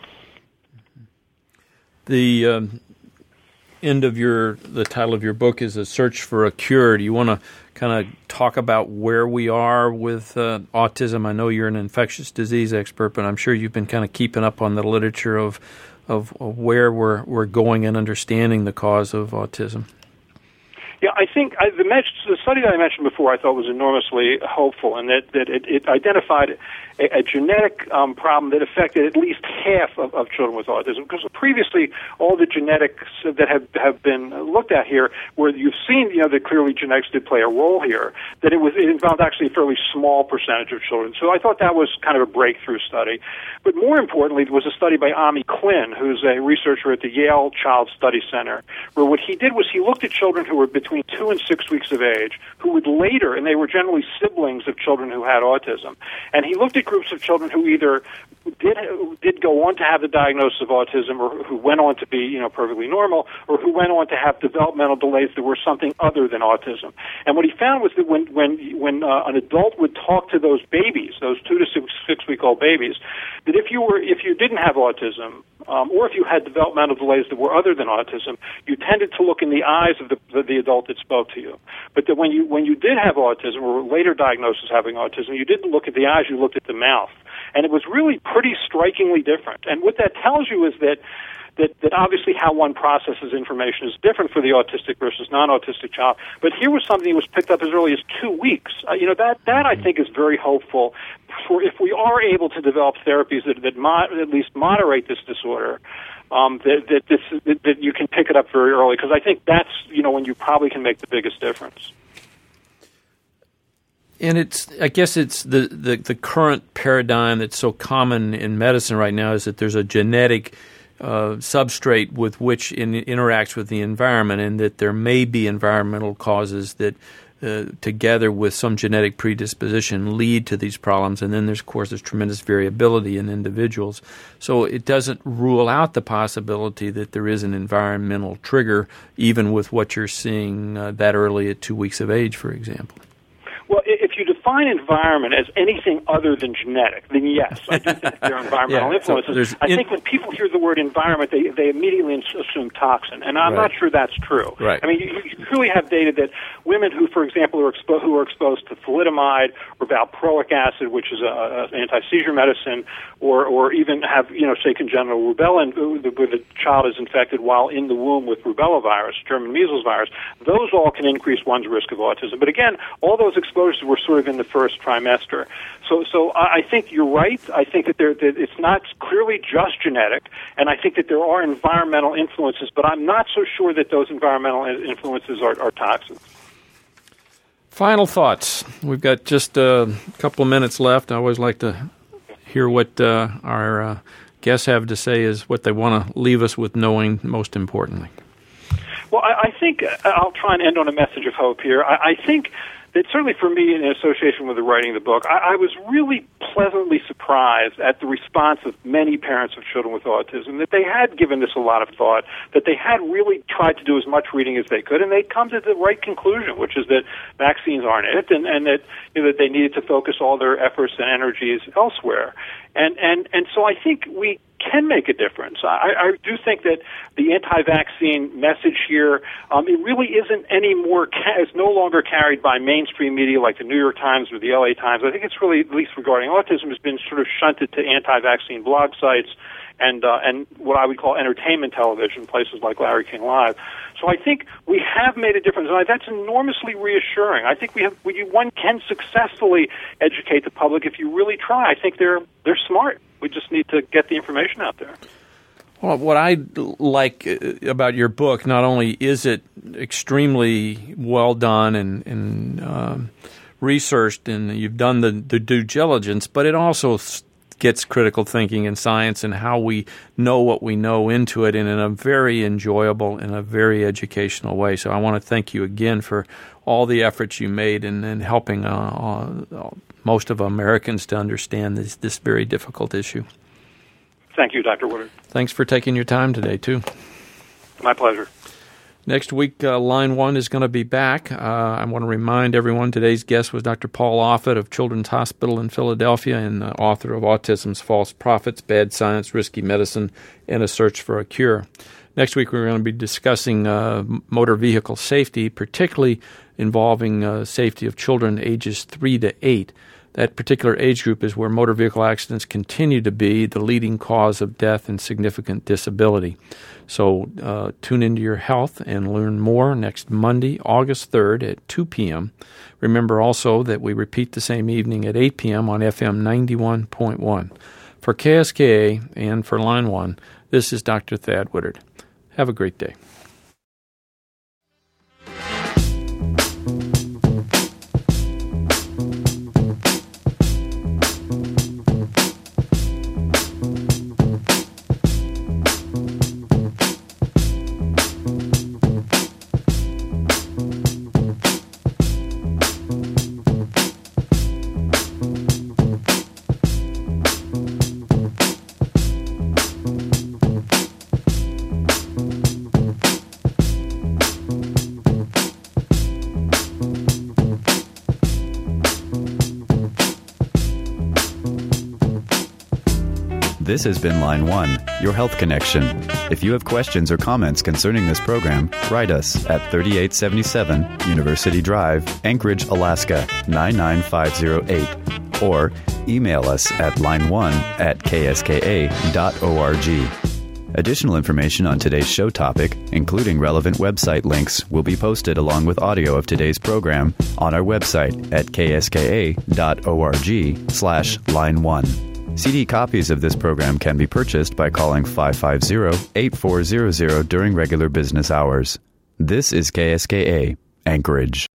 The um, end of your, the title of your book is A Search for a Cure. Do you want to kind of talk about where we are with uh, autism? I know you're an infectious disease expert, but I'm sure you've been kind of keeping up on the literature of of, of where we're we're going and understanding the cause of autism. Yeah, I think I, the, the study that I mentioned before I thought was enormously hopeful, and that, that it, it identified a, a genetic um, problem that affected at least half of, of children with autism. Because previously, all the genetics that have, have been looked at here, where you've seen, you know, that clearly genetics did play a role here, that it was it involved actually a fairly small percentage of children. So I thought that was kind of a breakthrough study. But more importantly, there was a study by Ami Klin, who's a researcher at the Yale Child Study Center, where what he did was he looked at children who were between between two and six weeks of age, who would later, and they were generally siblings of children who had autism, and he looked at groups of children who either did did go on to have the diagnosis of autism, or who went on to be, you know, perfectly normal, or who went on to have developmental delays that were something other than autism. And what he found was that when when when uh, an adult would talk to those babies, those two to six six week old babies, that if you were if you didn't have autism, um, or if you had developmental delays that were other than autism, you tended to look in the eyes of the, the, the adult that spoke to you. But that when you when you did have autism or later diagnosed as having autism, you didn't look at the eyes, you looked at the mouth. And it was really pretty strikingly different. And what that tells you is that That, that obviously how one processes information is different for the autistic versus non-autistic child. But here was something that was picked up as early as two weeks. Uh, you know, that, that I think is very hopeful for if we are able to develop therapies that, that mo- at least moderate this disorder, um, that, that, this, that, that you can pick it up very early. Because I think that's, you know, when you probably can make the biggest difference. And it's, I guess it's the, the, the current paradigm that's so common in medicine right now is that there's a genetic Uh, substrate with which it interacts with the environment, and that there may be environmental causes that, uh, together with some genetic predisposition, lead to these problems. And then there's, of course, there's tremendous variability in individuals. So it doesn't rule out the possibility that there is an environmental trigger, even with what you're seeing uh, that early at two weeks of age, for example. Well, if you define environment as anything other than genetic, then yes, I do think there are environmental yeah, influences. So I in- think when people hear the word environment, they, they immediately assume toxin, and I'm right. not sure that's true. Right. I mean, you, you clearly have data that women who, for example, are expo- who are exposed to thalidomide or valproic acid, which is an anti-seizure medicine, or, or even have, you know, say congenital rubella, where the child is infected while in the womb with rubella virus, German measles virus, those all can increase one's risk of autism. But again, all those exposures were sort of in the first trimester. So, so I think you're right. I think that, there, that it's not clearly just genetic, and I think that there are environmental influences, but I'm not so sure that those environmental influences are, are toxins. Final thoughts. We've got just a couple of minutes left. I always like to hear what uh, our uh, guests have to say is what they want to leave us with knowing most importantly. Well, I, I think I'll try and end on a message of hope here. I, I think that certainly for me, in association with the writing of the book, I, I was really pleasantly surprised at the response of many parents of children with autism, that they had given this a lot of thought, that they had really tried to do as much reading as they could, and they'd come to the right conclusion, which is that vaccines aren't it, and, and that, you know, that they needed to focus all their efforts and energies elsewhere. And, and, and so I think we can make a difference. I, I do think that the anti-vaccine message here, um, it really isn't any more, ca- it's no longer carried by mainstream media like the New York Times or the L A Times. I think it's really, at least regarding autism, has been sort of shunted to anti-vaccine blog sites and uh, and what I would call entertainment television, places like Larry King Live. So I think we have made a difference, and that's enormously reassuring. I think we have we, one can successfully educate the public if you really try. I think they're they're smart. We just need to get the information out there. Well, what I like about your book, not only is it extremely well done and, and um, researched, and you've done the, the due diligence, but it also gets critical thinking and science and how we know what we know into it, and in a very enjoyable and a very educational way. So I want to thank you again for all the efforts you made in, in helping uh, uh, most of Americans to understand this, this very difficult issue. Thank you, Doctor Woodard. Thanks for taking your time today, too. My pleasure. Next week, uh, Line One is going to be back. Uh, I want to remind everyone today's guest was Doctor Paul Offit of Children's Hospital in Philadelphia and uh, author of Autism's False Prophets, Bad Science, Risky Medicine, and a Search for a Cure. Next week, we're going to be discussing uh, motor vehicle safety, particularly involving uh, safety of children ages three to eight. That particular age group is where motor vehicle accidents continue to be the leading cause of death and significant disability. So uh, tune into your health and learn more next Monday, August third at two p.m. Remember also that we repeat the same evening at eight p.m. on F M ninety-one point one. For K S K A and for Line One, this is Doctor Thad Woodard. Have a great day. This has been Line One, your health connection. If you have questions or comments concerning this program, write us at thirty-eight seventy-seven University Drive, Anchorage, Alaska, nine nine five zero eight, or email us at line one at k s k a dot org. Additional information on today's show topic, including relevant website links, will be posted along with audio of today's program on our website at k s k a dot org slash line one. C D copies of this program can be purchased by calling five five zero, eight four zero zero during regular business hours. This is K S K A, Anchorage.